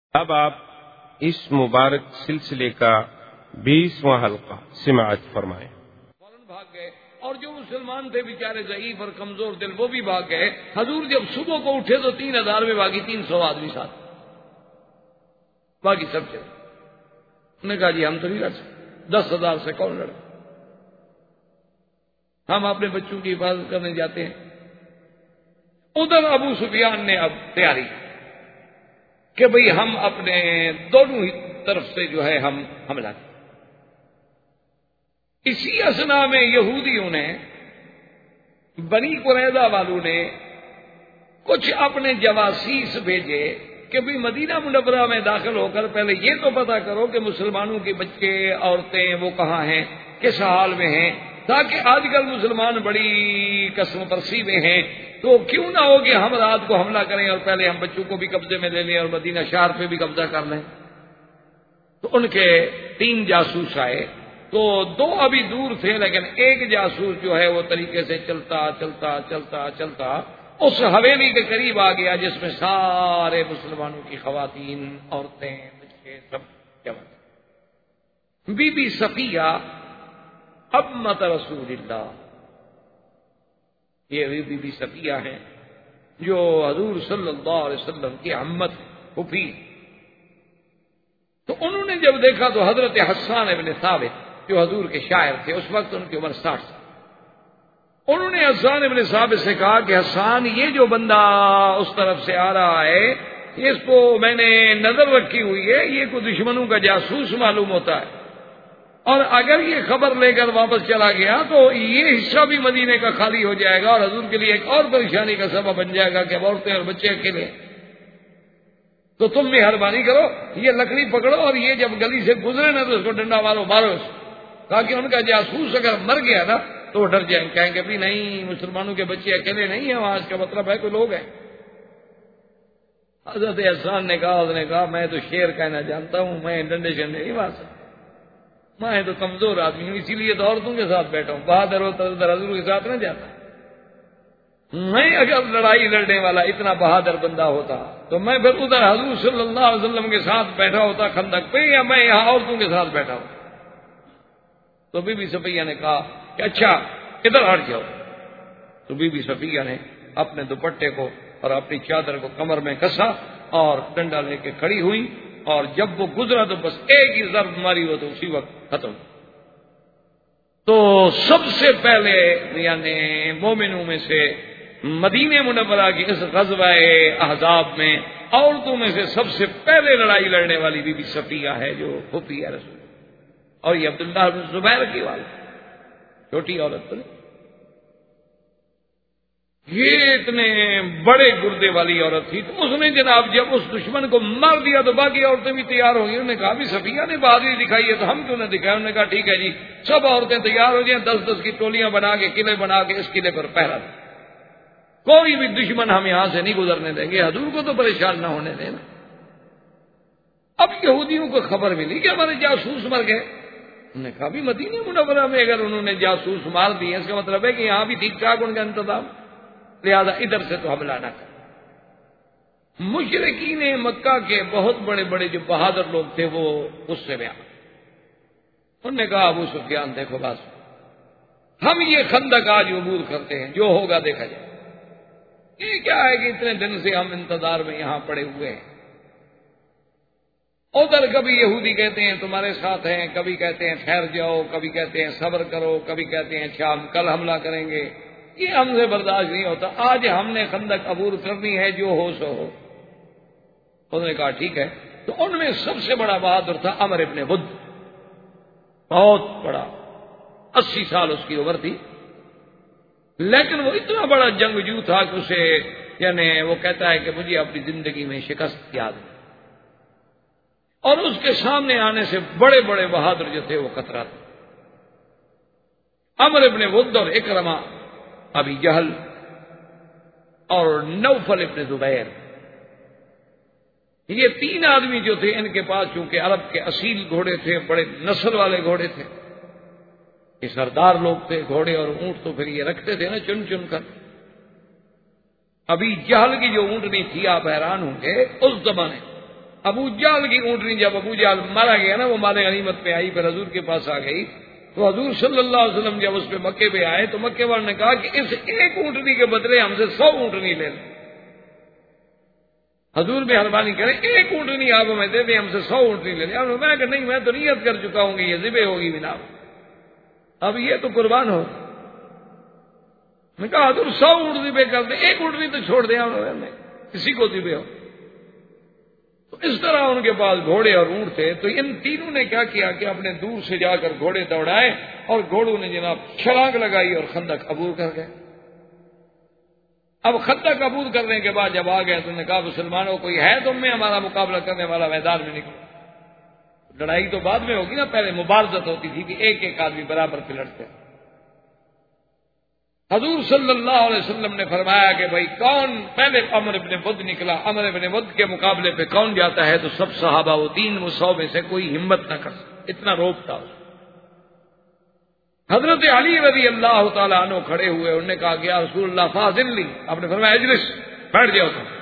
اب آپ اس مبارک سلسلے کا 20واں حلقہ سماعت فرمائیں۔ فوراً بھاگ گئے، اور جو مسلمان تھے بیچارے ضعیف اور کمزور دل وہ بھی بھاگ گئے۔ حضور جب صبح کو اٹھے تو 3000 میں باقی 300 آدمی ساتھ، باقی سب چلے۔ انہوں نے کہا جی ہم تو نہیں لڑ سکتے، 10,000 سے کون لڑے، ہم اپنے بچوں کی حفاظت کرنے جاتے ہیں۔ ادھر ابو سفیان نے اب تیاری کہ بھئی ہم اپنے دونوں ہی طرف سے جو ہے ہم حملہ کریں۔ اسی اثنا میں یہودیوں نے، بنی قریظہ والوں نے کچھ اپنے جواسیس بھیجے کہ بھئی مدینہ منورہ میں داخل ہو کر پہلے یہ تو پتہ کرو کہ مسلمانوں کے بچے عورتیں وہ کہاں ہیں، کس حال میں ہیں، تاکہ آج کل مسلمان بڑی قسم پرسی میں ہیں، تو کیوں نہ ہو کہ ہم رات کو حملہ کریں اور پہلے ہم بچوں کو بھی قبضے میں لے لیں اور مدینہ شہر پہ بھی قبضہ کر لیں۔ تو ان کے 3 جاسوس آئے، تو 2 ابھی دور تھے، لیکن ایک جاسوس جو ہے وہ طریقے سے چلتا چلتا چلتا چلتا اس حویلی کے قریب آ گیا جس میں سارے مسلمانوں کی خواتین، عورتیں، بچے سب جمع تھے۔ بی بی صفیہ امت رسول اللہ، یہ بی بی صفیہ ہیں جو حضور صلی اللہ علیہ وسلم کی عمت پھوپھی۔ تو انہوں نے جب دیکھا تو حضرت حسان ابن ثابت جو حضور کے شاعر تھے، اس وقت ان کی عمر 60 سال، انہوں نے حسان ابن ثابت سے کہا کہ حسان، یہ جو بندہ اس طرف سے آ رہا ہے اس کو میں نے نظر رکھی ہوئی ہے، یہ کوئی دشمنوں کا جاسوس معلوم ہوتا ہے، اور اگر یہ خبر لے کر واپس چلا گیا تو یہ حصہ بھی مدینے کا خالی ہو جائے گا اور حضور کے لیے ایک اور پریشانی کا سبب بن جائے گا کہ عورتیں اور بچے اکیلے۔ تو تم مہربانی کرو، یہ لکڑی پکڑو اور یہ جب گلی سے گزرے نا تو اس کو ڈنڈا مارو اس، تاکہ ان کا جاسوس اگر مر گیا نا تو وہ ڈر جائیں، کہیں کہ بھی نہیں مسلمانوں کے بچے اکیلے نہیں ہیں وہاں، اس کا مطلب ہے کوئی لوگ ہیں۔ حضرت حسان نے کہا میں تو شیر کہنا جانتا ہوں، میں ڈنڈے شنڈے نہیں مار سکتا، میں تو کمزور آدمی ہوں، اسی لیے تو عورتوں کے ساتھ بیٹھا ہوں، بہادر ہوتا ادھر حضور کے ساتھ نہ جاتا۔ میں اگر لڑائی لڑنے والا اتنا بہادر بندہ ہوتا تو میں پھر ادھر حضور صلی اللہ علیہ وسلم کے ساتھ بیٹھا ہوتا خندق پہ، یا میں یہاں عورتوں کے ساتھ بیٹھا ہوں۔ تو بی بی صفیہ نے کہا کہ اچھا ادھر ہٹ جاؤ۔ تو بی بی صفیہ نے اپنے دوپٹے کو اور اپنی چادر کو کمر میں کسا اور ڈنڈا لے کے کھڑی ہوئی، اور جب وہ گزرا تو بس ایک ہی ضرب ماری ہو تو اسی وقت ختم۔ تو سب سے پہلے یعنی مومنوں میں سے مدینہ منورہ کی اس غزوہ احزاب میں عورتوں میں سے سب سے پہلے لڑائی لڑنے والی بی بی صفیہ ہے جو پھوپھی ہے رسول، اور یہ عبداللہ بن زبیر کی والد، چھوٹی عورت تو نہیں، یہ اتنے بڑے گردے والی عورت تھی۔ تو اس نے جناب جب اس دشمن کو مار دیا تو باقی عورتیں بھی تیار ہو گئی۔ انہوں نے کہا بھی صفیہ نے بہادری دکھائی ہے تو ہم کیوں نہ دکھائیں۔ انہوں نے کہا ٹھیک ہے جی، سب عورتیں تیار ہو جائیں، 10-10 کی ٹولیاں بنا کے قلعے بنا کے اس قلعے پر پہرا دیں، کوئی بھی دشمن ہم یہاں سے نہیں گزرنے دیں گے، حضور کو تو پریشان نہ ہونے دینا۔ اب یہودیوں کو خبر ملی کہ ہمارے جاسوس مر گئے۔ انہوں نے کہا بھی مدینہ منورہ میں اگر انہوں نے جاسوس مار دیے اس کا مطلب ہے کہ یہاں بھی ٹھیک ٹھاک ان کا انتظام، لہذا ادھر سے تو حملہ نہ کر۔ مشرکین مکہ کے بہت بڑے بڑے جو بہادر لوگ تھے وہ غصے میں آ گئے۔ انہوں نے کہا ابو سفیان دیکھو بس ہم یہ خندق آج عبور کرتے ہیں، جو ہوگا دیکھا جائے، یہ کیا ہے کہ اتنے دن سے ہم انتظار میں یہاں پڑے ہوئے ہیں۔ ادھر کبھی یہودی کہتے ہیں تمہارے ساتھ ہیں، کبھی کہتے ہیں ٹھہر جاؤ، کبھی کہتے ہیں صبر کرو، کبھی کہتے ہیں اچھا ہم کل حملہ کریں گے، یہ ہم سے برداشت نہیں ہوتا، آج ہم نے خندق عبور کرنی ہے، جو ہو سو ہو۔ انہوں نے کہا ٹھیک ہے۔ تو ان میں سب سے بڑا بہادر تھا عمر ابن ود، بہت بڑا، 80 سال اس کی عمر تھی، لیکن وہ اتنا بڑا جنگجو تھا کہ اسے یعنی وہ کہتا ہے کہ مجھے اپنی زندگی میں شکست یاد ہے، اور اس کے سامنے آنے سے بڑے بڑے بہادر جو تھے وہ کترا تھے۔ عمر ابن ود اور اکرمہ ابی جہل اور نوفل ابن زبیر، یہ 3 آدمی جو تھے ان کے پاس چونکہ عرب کے اصیل گھوڑے تھے، بڑے نسل والے گھوڑے تھے، یہ سردار لوگ تھے، گھوڑے اور اونٹ تو پھر یہ رکھتے تھے نا چن چن کر۔ ابھی جہل کی جو اونٹنی تھی آپ حیران ہوں گے، اس زمانے ابو جہل کی اونٹنی جب ابو جہل مارا گیا نا، وہ مال غنیمت پہ آئی، پھر حضور کے پاس آ گئی، تو حضور صلی اللہ علیہ وسلم جب اس پہ مکے پہ آئے تو مکے والوں نے کہا کہ اس ایک اونٹنی کے بدلے ہم سے 100 اونٹنی لے لیں، حضور مہربانی کریں ایک اونٹنی آپ ہمیں دے دیں، ہم سے 100 اونٹنی لے لیں۔ میں نے کہا نہیں، میں تو نیت کر چکا ہوں کہ یہ ذبح ہوگی بنا، اب یہ تو قربان ہو۔ میں کہا حضور 100 اونٹ ذبح کر دیں، ایک اونٹنی تو چھوڑ دیں کسی کو ذبح ہو۔ تو اس طرح ان کے پاس گھوڑے اور اونٹ تھے، تو ان تینوں نے کیا کیا کہ اپنے دور سے جا کر گھوڑے دوڑائے اور گھوڑوں نے جناب چھلانگ لگائی اور خندق عبور کر گئے۔ اب خندق عبور کرنے کے بعد جب آ گئے تو نے کہا مسلمانوں کوئی ہے تم میں ہمارا مقابلہ کرنے والا، میدان میں نکلو۔ لڑائی تو بعد میں ہوگی نا، پہلے مبارزت ہوتی تھی کہ ایک ایک آدمی برابر پہ لڑتے۔ حضور صلی اللہ علیہ وسلم نے فرمایا کہ بھائی کون پہلے، عمر بن بدھ نکلا، عمر بن بدھ کے مقابلے پہ کون جاتا ہے؟ تو سب صحابہ وہ 300 میں سے کوئی ہمت نہ کر سکتا، اتنا روب تھا۔ حضرت علی رضی اللہ تعالیٰ عنہ کھڑے ہوئے، انہوں نے کہا کہ یا رسول اللہ فاضل لی، آپ نے فرمایا اجلس، بیٹھ جاؤ تم۔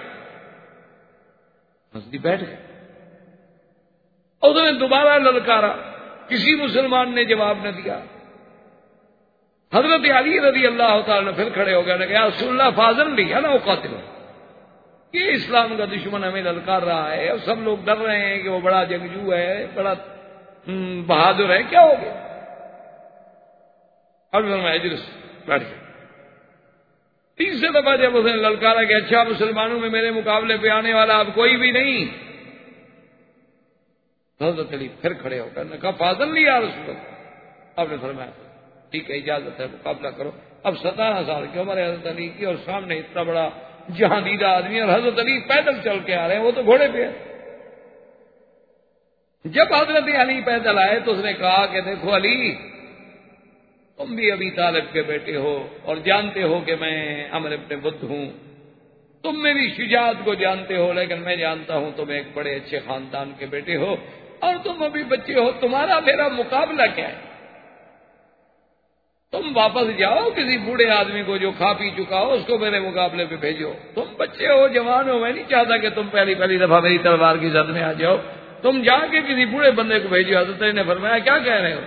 مسجد بیٹھ گئے، اور انہوں نے دوبارہ للکارا، کسی مسلمان نے جواب نہ دیا۔ حضرت علی رضی اللہ تعالیٰ نے پھر کھڑے ہو گئے، نے کہا رسول اللہ فاضل لی ہے نا وہ قاتل، یہ اسلام کا دشمن ہمیں للکار رہا ہے اور سب لوگ ڈر رہے ہیں کہ وہ بڑا جنگجو ہے، بڑا بہادر ہے، کیا ہو گیا؟ اب میں اجلس، بیٹھ گیا۔ تیسرے دفعہ جب اس نے للکارا کہ اچھا مسلمانوں میں میرے مقابلے پہ آنے والا اب کوئی بھی نہیں، حضرت علی پھر کھڑے ہو کر نے کہا فاضل لی یا رسول اللہ۔ آپ نے فرمایا ٹھیک ہے اجازت ہے، مقابلہ کرو۔ اب 17 سال کی عمر حضرت علی کی، اور سامنے اتنا بڑا جہاندیدہ آدمی، اور حضرت علی پیدل چل کے آ رہے ہیں، وہ تو گھوڑے پہ ہے۔ جب حضرت علی پیدل آئے تو اس نے کہا کہ دیکھو علی، تم بھی ابی طالب کے بیٹے ہو اور جانتے ہو کہ میں عمر بن بدھ ہوں، تم میری شجاعت کو جانتے ہو، لیکن میں جانتا ہوں تم ایک بڑے اچھے خاندان کے بیٹے ہو اور تم ابھی بچے ہو، تمہارا میرا مقابلہ کیا ہے؟ تم واپس جاؤ، کسی بوڑھے آدمی کو جو کھا پی چکا ہو اس کو میرے مقابلے پہ بھیجو، تم بچے ہو، جوان ہو، میں نہیں چاہتا کہ تم پہلی دفعہ میری تلوار کی زد میں آ جاؤ، تم جا کے کسی بوڑھے بندے کو بھیجو۔ حضرت نے فرمایا کیا کہہ رہے ہو؟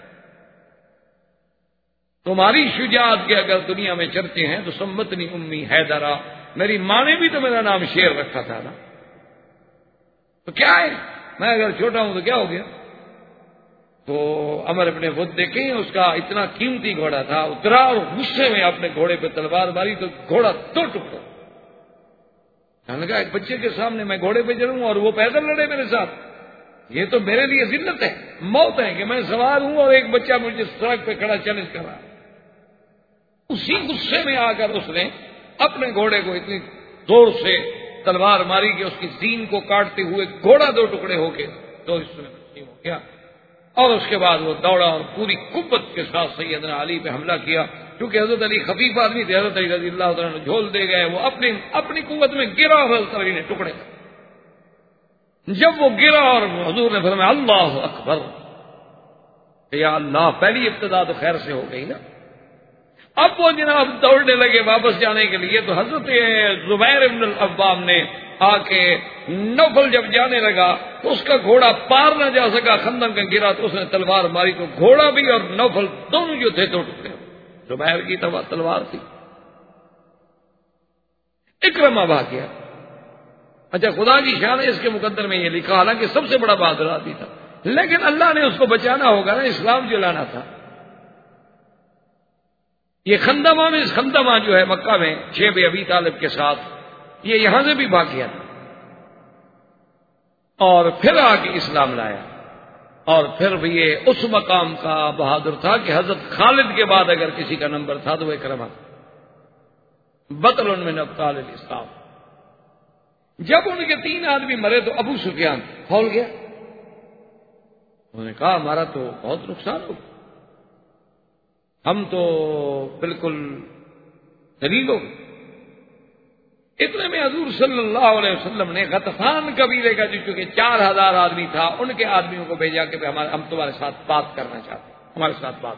تمہاری شجاعت کے اگر دنیا میں چرچے ہیں تو سمتنی امی حیدرا، میری ماں نے بھی تو میرا نام شیر رکھا تھا نا، تو کیا ہے، میں اگر چھوٹا ہوں تو کیا ہو گیا؟ تو عمر ابن بدھ دیکھیں، اس کا اتنا قیمتی گھوڑا تھا، اترا اور غصے میں اپنے گھوڑے پہ تلوار ماری تو گھوڑا 2 ٹکڑا۔ میں نے کہا ایک بچے کے سامنے میں گھوڑے پہ چڑھوں اور وہ پیدل لڑے میرے ساتھ، یہ تو میرے لیے ذلت ہے، موت ہے کہ میں سوار ہوں اور ایک بچہ مجھے سڑک پہ کھڑا چیلنج کر رہا ہے۔ اسی غصے میں آ کر اس نے اپنے گھوڑے کو اتنی زور سے تلوار ماری کہ اس کی زین کو کاٹتے ہوئے گھوڑا 2 ٹکڑے ہو کے 2 حصوں میں تقسیم ہو گیا، اور اس کے بعد وہ دوڑا اور پوری قوت کے ساتھ سیدنا علی پہ حملہ کیا۔ کیونکہ حضرت علی خفیف آدمی تھے، حضرت علی رضی اللہ تعالیٰ نے جھول دے گئے، وہ اپنی قوت میں گرا اور حضرت علی نے ٹکڑے۔ جب وہ گرا اور حضور نے فرمایا اللہ اکبر، یا اللہ، پہلی ابتدا تو خیر سے ہو گئی نا۔ اب وہ جناب دوڑنے لگے واپس جانے کے لیے، تو حضرت زبیر بن العوام نے آ کے نوفل جب جانے لگا تو اس کا گھوڑا پار نہ جا سکا، خندق میں گرا تو اس نے تلوار ماری تو گھوڑا بھی اور نوفل دونوں جو تھے 2 ٹکڑے۔ زبیر کی تلوار تھی، اکرمہ بھاگ گیا۔ اچھا خدا کی شان ہے، اس کے مقدر میں یہ لکھا، حالانکہ سب سے بڑا بہادر آدمی تھا، لیکن اللہ نے اس کو بچانا ہوگا نا، اسلام جو لانا تھا۔ یہ خندمہ جو ہے مکہ میں شیب ابی طالب کے ساتھ، یہ یہاں سے بھی بھاگ گیا اور پھر آ کے اسلام لایا، اور پھر بھی یہ اس مقام کا بہادر تھا کہ حضرت خالد کے بعد اگر کسی کا نمبر تھا تو وہ اکرمہ، بطل من ابطال الاسلام۔ جب ان کے 3 آدمی مرے تو ابو سفیان کھول گیا، انہوں نے کہا ہمارا تو بہت نقصان ہو، ہم تو بالکل دلیل ہو گئے۔ اتنے میں حضور صلی اللہ علیہ وسلم نے غطفان قبیلے کا جو چونکہ 4000 آدمی تھا، ان کے آدمیوں کو بھیجا کہ ہم تمہارے ساتھ بات کرنا چاہتے ہیں، ہمارے ساتھ بات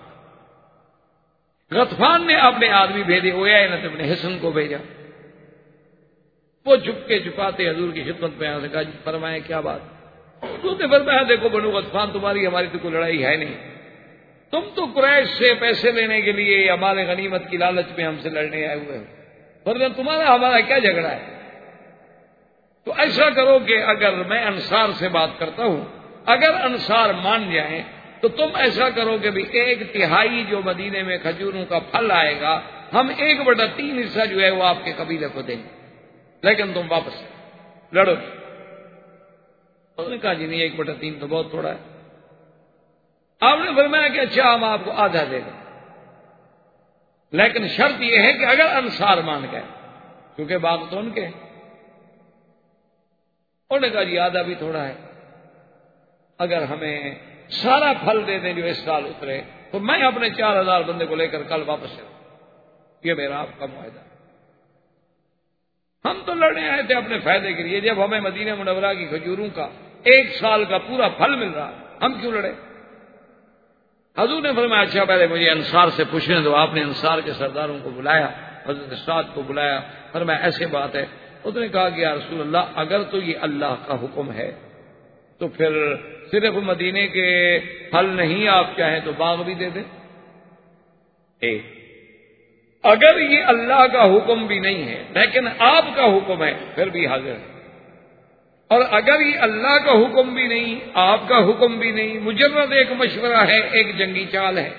کرو۔ غطفان نے اپنے آدمی بھیجے، اویینہ ابن حصن کو بھیجا، وہ چھپاتے حضور کی خدمت میں آنے کہا جی فرمائے کیا بات؟ تو نے فرمایا دیکھو بنو غطفان تمہاری ہماری تو کوئی لڑائی ہے نہیں، تم تو قریش سے پیسے لینے کے لیے یا مال غنیمت کی لالچ میں ہم سے لڑنے آئے ہوئے ہو، ورنہ تمہارا ہمارا کیا جھگڑا ہے؟ تو ایسا کرو کہ اگر میں انصار سے بات کرتا ہوں، اگر انصار مان جائیں تو تم ایسا کرو کہ بھی 1/3 جو مدینے میں کھجوروں کا پھل آئے گا ہم 1/3 حصہ جو ہے وہ آپ کے قبیلے کو دیں گے، لیکن تم واپس لڑو۔ انہوں نے کہا جی نہیں 1/3 تو بہت تھوڑا ہے۔ آپ نے فرمایا کہ اچھا ہم آپ کو آدھا دے دیں، لیکن شرط یہ ہے کہ اگر انصار مان گئے، کیونکہ باغ تو ان کے۔ انہوں نے کہا جی آدھا بھی تھوڑا ہے، اگر ہمیں سارا پھل دے دیں جو اس سال اترے تو میں اپنے 4000 بندے کو لے کر کل واپس چلوں، یہ میرا آپ کا معاہدہ۔ ہم تو لڑنے آئے تھے اپنے فائدے کے لیے، جب ہمیں مدینہ منورہ کی کھجوروں کا 1 سال کا پورا پھل مل رہا ہم کیوں لڑے؟ حضور نے فرمایا اچھا پہلے مجھے انصار سے پوچھنے دو۔ آپ نے انصار کے سرداروں کو بلایا، حضرت سعد کو بلایا، فرمایا ایسے بات ہے۔ اس نے کہا کہ یا رسول اللہ اگر تو یہ اللہ کا حکم ہے تو پھر صرف مدینے کے پھل نہیں، آپ چاہیں تو باغ بھی دے دیں۔ اگر یہ اللہ کا حکم بھی نہیں ہے لیکن آپ کا حکم ہے پھر بھی حاضر ہے، اور اگر یہ اللہ کا حکم بھی نہیں آپ کا حکم بھی نہیں، مجرد ایک مشورہ ہے، ایک جنگی چال ہے،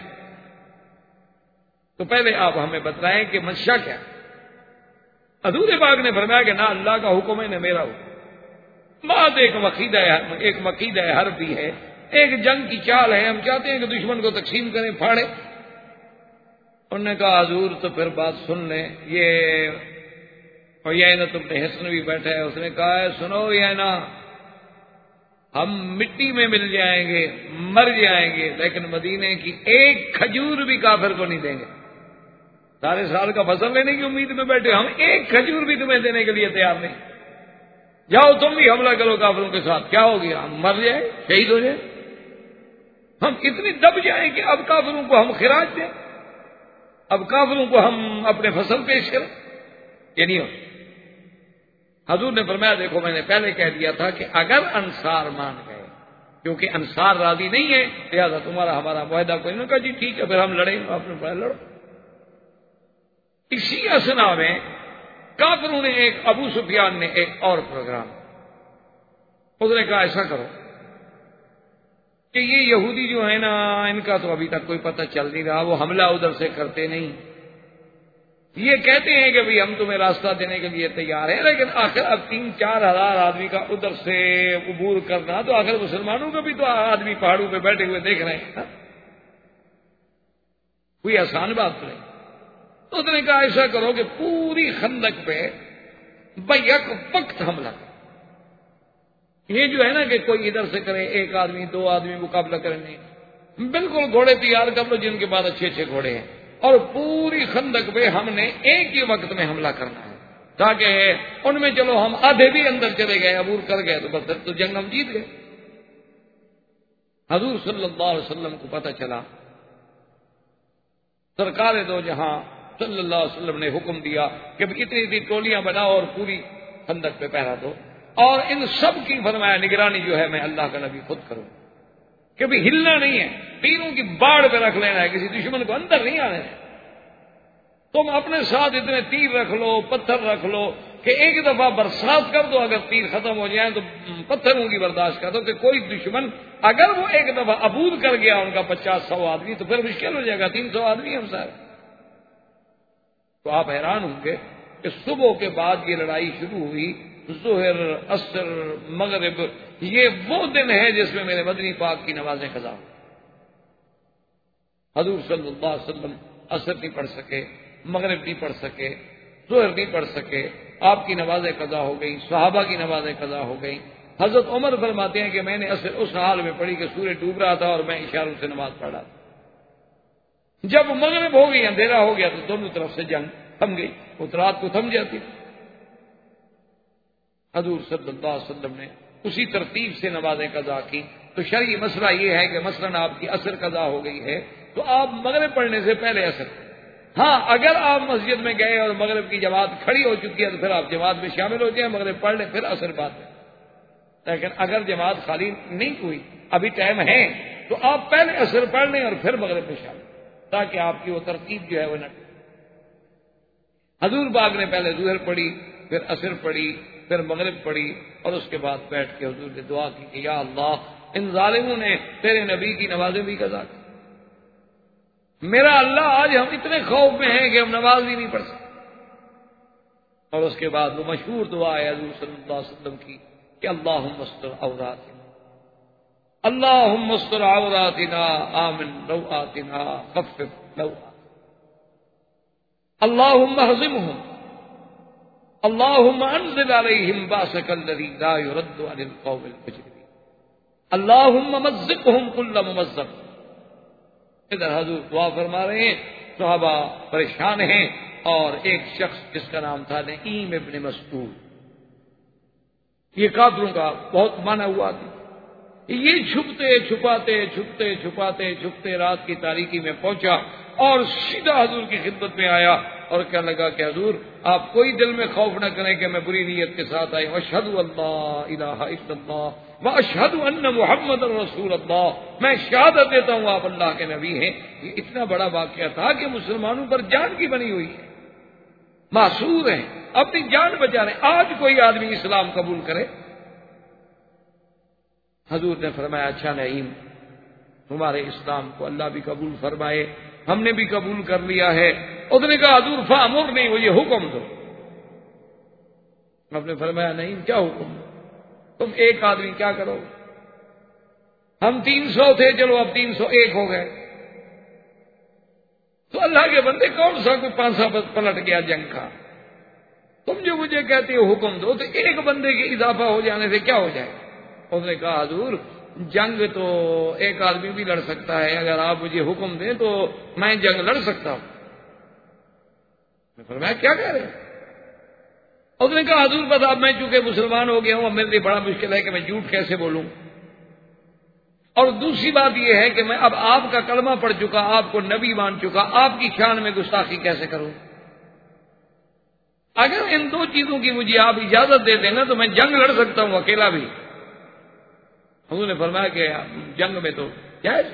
تو پہلے آپ ہمیں بتلائیں کہ منشا کیا؟ حضور پاک نے فرمایا کہ نہ اللہ کا حکم ہے نہ میرا حکم، بات ایک مقیدہ حرب بھی ہے، ایک جنگ کی چال ہے، ہم چاہتے ہیں کہ دشمن کو تقسیم کریں، پھاڑے۔ انہوں نے کہا حضور تو پھر بات سن لیں، یہ نا تم نے حسن بھی بیٹھا ہے، اس نے کہا ہے سنو یہ نا ہم مٹی میں مل جائیں گے، مر جائیں گے، لیکن مدینے کی 1 کھجور بھی کافر کو نہیں دیں گے۔ سارے سال کا فصل لینے کی امید میں بیٹھے، ہم 1 کھجور بھی تمہیں دینے کے لیے تیار نہیں۔ جاؤ تم بھی حملہ کرو کافروں کے ساتھ، کیا ہو گیا؟ ہم مر جائیں، شہید ہو جائیں، ہم اتنی دب جائیں کہ اب کافروں کو ہم خراج دیں، اب کافروں کو ہم اپنے فصل پیش کریں، یہ نہیں ہو۔ حضور نے فرمایا دیکھو میں نے پہلے کہہ دیا تھا کہ اگر انصار مان گئے، کیونکہ انصار راضی نہیں ہے لہذا تمہارا ہمارا معاہدہ کوئی نہیں۔ کہا جی ٹھیک ہے پھر ہم لڑیں، آپ نے پڑھا لڑو۔ اسی اثنا میں کافروں نے ابو سفیان نے ایک اور پروگرام، اس نے کہا ایسا کرو کہ یہ یہودی جو ہے نا ان کا تو ابھی تک کوئی پتہ چل نہیں رہا، وہ حملہ ادھر سے کرتے نہیں، یہ کہتے ہیں کہ بھئی ہم تمہیں راستہ دینے کے لیے تیار ہیں، لیکن آخر اب 3-4 ہزار آدمی کا ادھر سے عبور کرنا، تو آخر مسلمانوں کا بھی تو آدمی پہاڑوں پہ بیٹھے ہوئے دیکھ رہے ہیں، کوئی آسان بات نہیں۔ تو اس نے کہا ایسا کرو کہ پوری خندق پہ بیک وقت حملہ کرو، یہ جو ہے نا کہ کوئی ادھر سے کرے، 1 آدمی 2 آدمی مقابلہ کریں، نہیں، بالکل گھوڑے تیار کر لو جن کے بعد اچھے گھوڑے ہیں، اور پوری خندق پہ ہم نے ایک ہی وقت میں حملہ کرنا ہے، تاکہ ان میں چلو ہم آدھے بھی اندر چلے گئے، عبور کر گئے تو بس تو جنگ ہم جیت گئے۔ حضور صلی اللہ علیہ وسلم کو پتہ چلا، سرکار دو جہاں صلی اللہ علیہ وسلم نے حکم دیا کہ اتنی ٹولیاں بناؤ اور پوری خندق پہ پہرا دو، اور ان سب کی فرمایا نگرانی جو ہے میں اللہ کا نبی خود کروں، کہ بھی ہلنا نہیں ہے، تیروں کی باڑ پہ رکھ لینا ہے، کسی دشمن کو اندر نہیں آنے ہے۔ تم اپنے ساتھ اتنے تیر رکھ لو، پتھر رکھ لو کہ ایک دفعہ برسات کر دو، اگر تیر ختم ہو جائیں تو پتھروں کی برداشت کر دو، کہ کوئی دشمن اگر وہ ایک دفعہ عبور کر گیا ان کا 50-100 آدمی تو پھر مشکل ہو جائے گا، 300 آدمی ہم سارے۔ تو آپ حیران ہوں گے کہ صبح کے بعد یہ لڑائی شروع ہوئی، ظہر، عصر، مغرب، یہ وہ دن ہے جس میں میرے مدنی پاک کی نمازیں قضا ہوئی۔ حضور صلی اللہ علیہ وسلم عصر نہیں پڑھ سکے، مغرب نہیں پڑھ سکے، ظہر نہیں پڑھ سکے، آپ کی نمازیں قضا ہو گئی، صحابہ کی نمازیں قضا ہو گئی۔ حضرت عمر فرماتے ہیں کہ میں نے عصر اس حال میں پڑھی کہ سورج ڈوب رہا تھا اور میں اشاروں سے نماز پڑھ رہا تھا۔ جب مغرب ہو گئی، اندھیرا ہو گیا، تو دونوں طرف سے جنگ تھم گئی، اس رات کو تھم جاتی۔ حضور صلی اللہ علیہ وسلم نے اسی ترتیب سے نمازیں قضا کی۔ تو شرعی مسئلہ یہ ہے کہ مثلاً آپ کی عصر قضا ہو گئی ہے تو آپ مغرب پڑھنے سے پہلے عصر، ہاں اگر آپ مسجد میں گئے اور مغرب کی جماعت کھڑی ہو چکی ہے تو پھر آپ جماعت میں شامل ہو جائیں، مغرب پڑھ لیں، پھر عصر بعد میں. لیکن اگر جماعت خالی نہیں ہوئی، ابھی ٹائم ہے، تو آپ پہلے عصر پڑھ لیں اور پھر مغرب میں شامل، تاکہ آپ کی وہ ترتیب جو ہے وہ نہ. حضور پاک نے پہلے ظہر پڑھی، پھر عصر پڑھی، پھر مغرب پڑھی، اور اس کے بعد بیٹھ کے حضور نے دعا کی کہ یا اللہ ان ظالموں نے تیرے نبی کی نمازیں بھی قضا کی. میرا اللہ آج ہم اتنے خوف میں ہیں کہ ہم نماز بھی نہیں پڑھ سکتے. اور اس کے بعد وہ مشہور دعا ہے حضور صلی اللہ علیہ وسلم کی کہ اللہم استر عوراتنا، اللہم استر عوراتنا، آمن روآتنا، خفف روآتنا، اللہم اہزمہم، اللہم انزل علیہم باسک الذی لا یرد عن القوم المجرمین، اللہم مزقہم کل ممزق. ادھر حضور دعا فرما رہے ہیں، صحابہ پریشان ہیں، اور ایک شخص جس کا نام تھا نعیم ابن مسعود، یہ کافروں کا بہت مانا ہوا تھا. یہ چھپتے رات کی تاریکی میں پہنچا اور سیدھا حضور کی خدمت میں آیا اور کہنے لگا کہ حضور آپ کوئی دل میں خوف نہ کریں کہ میں بری نیت کے ساتھ آئی. اشہد اللہ الہ الا اللہ واشہد ان محمد رسول اللہ، میں شہادت دیتا ہوں آپ اللہ کے نبی ہیں. یہ اتنا بڑا واقعہ تھا کہ مسلمانوں پر جان کی بنی ہوئی ہے، معصور ہیں، اپنی جان بچا رہے ہیں. آج کوئی آدمی اسلام قبول کرے، حضور نے فرمایا اچھا نعیم تمہارے اسلام کو اللہ بھی قبول فرمائے، ہم نے بھی قبول کر لیا ہے. اس نے کہا حضور فامر نہیں، وہ یہ حکم دو. آپ نے فرمایا نعیم کیا حکم دو؟ تم ایک آدمی کیا کرو؟ ہم 300 تھے، چلو اب 301 ہو گئے. تو اللہ کے بندے کون سا کوئی 500 پلٹ گیا جنگ کا؟ تم جو مجھے کہتے ہو حکم دو، تو ایک بندے کے اضافہ ہو جانے سے کیا ہو جائے؟ اس نے کہا حضور جنگ تو ایک آدمی بھی لڑ سکتا ہے، اگر آپ مجھے حکم دیں تو میں جنگ لڑ سکتا ہوں. میں فرمایا کیا کہہ رہے ہیں؟ اس نے کہا حضور بس اب میں چونکہ مسلمان ہو گیا ہوں، اب میرے لیے بڑا مشکل ہے کہ میں جھوٹ کیسے بولوں، اور دوسری بات یہ ہے کہ میں اب آپ کا کلمہ پڑھ چکا، آپ کو نبی مان چکا، آپ کی شان میں گستاخی کیسے کروں؟ اگر ان دو چیزوں کی مجھے آپ اجازت دے دیں نا تو میں جنگ لڑ سکتا ہوں اکیلا بھی. حضور نے فرمایا کہ جنگ میں تو جائز،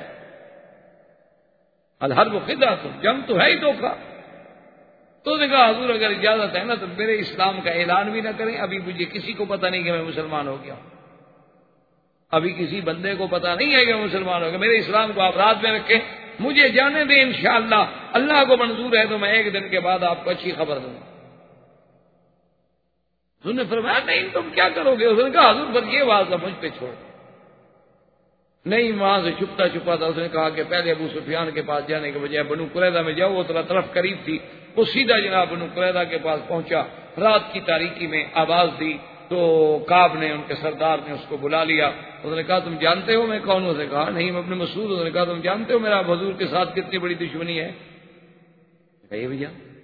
الحرب خدعۃ، جنگ تو ہے ہی دھوکہ. تو نے کہا حضور اگر اجازت ہے نا تو میرے اسلام کا اعلان بھی نہ کریں، ابھی مجھے کسی کو پتہ نہیں کہ میں مسلمان ہو گیا ہوں، ابھی کسی بندے کو پتہ نہیں ہے کہ میں مسلمان ہو گیا. میرے اسلام کو آپ رات میں رکھیں، مجھے جانے دیں، انشاءاللہ اللہ کو منظور ہے تو میں ایک دن کے بعد آپ کو اچھی خبر دوں گا. حضور نے فرمایا نہیں تم کیا کرو گے؟ اس نے کہا حضور بس یہ بات مجھ پہ چھوڑ. نہیں وہاں سے چھپتا چھپا تھا. اس نے کہا کہ پہلے ابو سفیان کے پاس جانے کے بجائے بنو قریظہ میں جاؤ، وہ طرف قریب تھی. وہ سیدھا جناب بنو قریظہ کے پاس پہنچا، رات کی تاریکی میں آواز دی تو کعب نے، ان کے سردار نے اس کو بلا لیا. اس نے کہا تم جانتے ہو میں کون ہوں؟ اس نے کہا نہیں میں اپنے مسعود. اس نے کہا تم جانتے ہو میرا حضور کے ساتھ کتنی بڑی دشمنی ہے؟ کہیے بھیا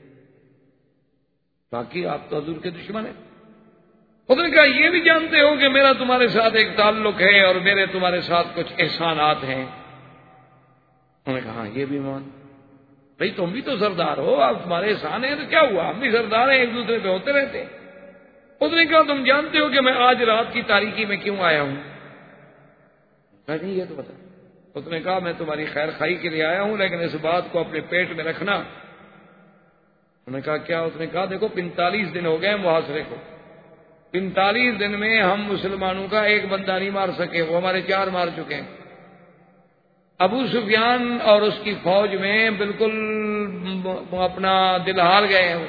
باقی آپ تو حضور کے دشمن ہیں. اس نے کہا یہ بھی جانتے ہو کہ میرا تمہارے ساتھ ایک تعلق ہے اور میرے تمہارے ساتھ کچھ احسانات ہیں؟ انہوں نے کہا ہاں یہ بھی مان. بھئی تم بھی تو سردار ہو، آپ تمہارے احسان ہیں تو کیا ہوا، ہم بھی سردار ہیں، ایک دوسرے پہ ہوتے رہتے ہیں. اس نے کہا تم جانتے ہو کہ میں آج رات کی تاریکی میں کیوں آیا ہوں؟ کہا نہیں یہ تو بتا. اس نے کہا میں تمہاری خیر خواہی کے لیے آیا ہوں، لیکن اس بات کو اپنے پیٹ میں رکھنا. انہوں نے کہا کیا؟ اس نے کہا دیکھو 45 دن ہو گئے محاصرے کو، 45 دن میں ہم مسلمانوں کا ایک بندہ نہیں مار سکے، وہ ہمارے 4 مار چکے ہیں. ابو سفیان اور اس کی فوج میں بالکل اپنا دل ہار گئے ہیں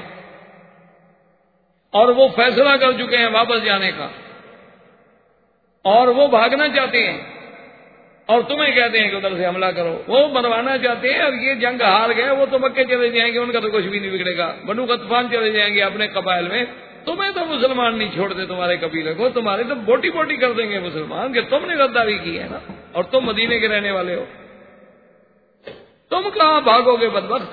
اور وہ فیصلہ کر چکے ہیں واپس جانے کا، اور وہ بھاگنا چاہتے ہیں اور تمہیں کہتے ہیں کہ ادھر سے حملہ کرو. وہ مروانا چاہتے ہیں اور یہ جنگ ہار گئے، وہ تو مکے چلے جائیں گے، ان کا تو کچھ بھی نہیں بگڑے گا. بنو غطفان چلے جائیں گے اپنے قبائل میں. تمہیں تو مسلمان نہیں چھوڑتے، تمہارے قبیلے کو تمہارے تو بوٹی بوٹی کر دیں گے مسلمان، کہ تم نے غداری کی ہے نا، اور تم مدینے کے رہنے والے ہو. تم کہاں بھاگو گے بدبخت؟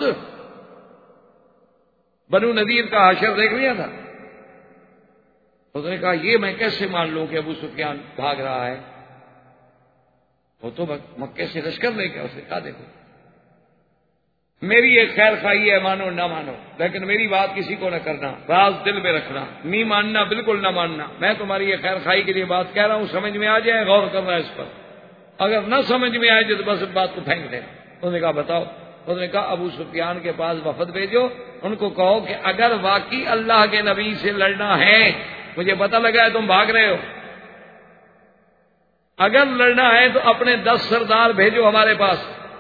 بنو نذیر کا حشر دیکھ لیا تھا. اس نے کہا یہ میں کیسے مان لوں کہ ابو سفیان بھاگ رہا ہے؟ وہ تو مکے سے لشکر لے کے. اس نے کہا دیکھو میری ایک خیر خواہی ہے، مانو نہ مانو، لیکن میری بات کسی کو نہ کرنا، راز دل میں رکھنا، نہیں ماننا، بالکل نہ ماننا، میں تمہاری یہ خیر خواہی کے لیے بات کہہ رہا ہوں، سمجھ میں آ جائے غور کرنا اس پر، اگر نہ سمجھ میں آئے تو بس اس بات کو پھینک دینا۔ انہوں نے کہا بتاؤ؟ انہوں نے کہا ابو سفیان کے پاس وفد بھیجو، ان کو کہو کہ اگر واقعی اللہ کے نبی سے لڑنا ہے، مجھے پتہ لگا ہے تم بھاگ رہے ہو، اگر لڑنا ہے تو اپنے 10 سردار بھیجو ہمارے پاس،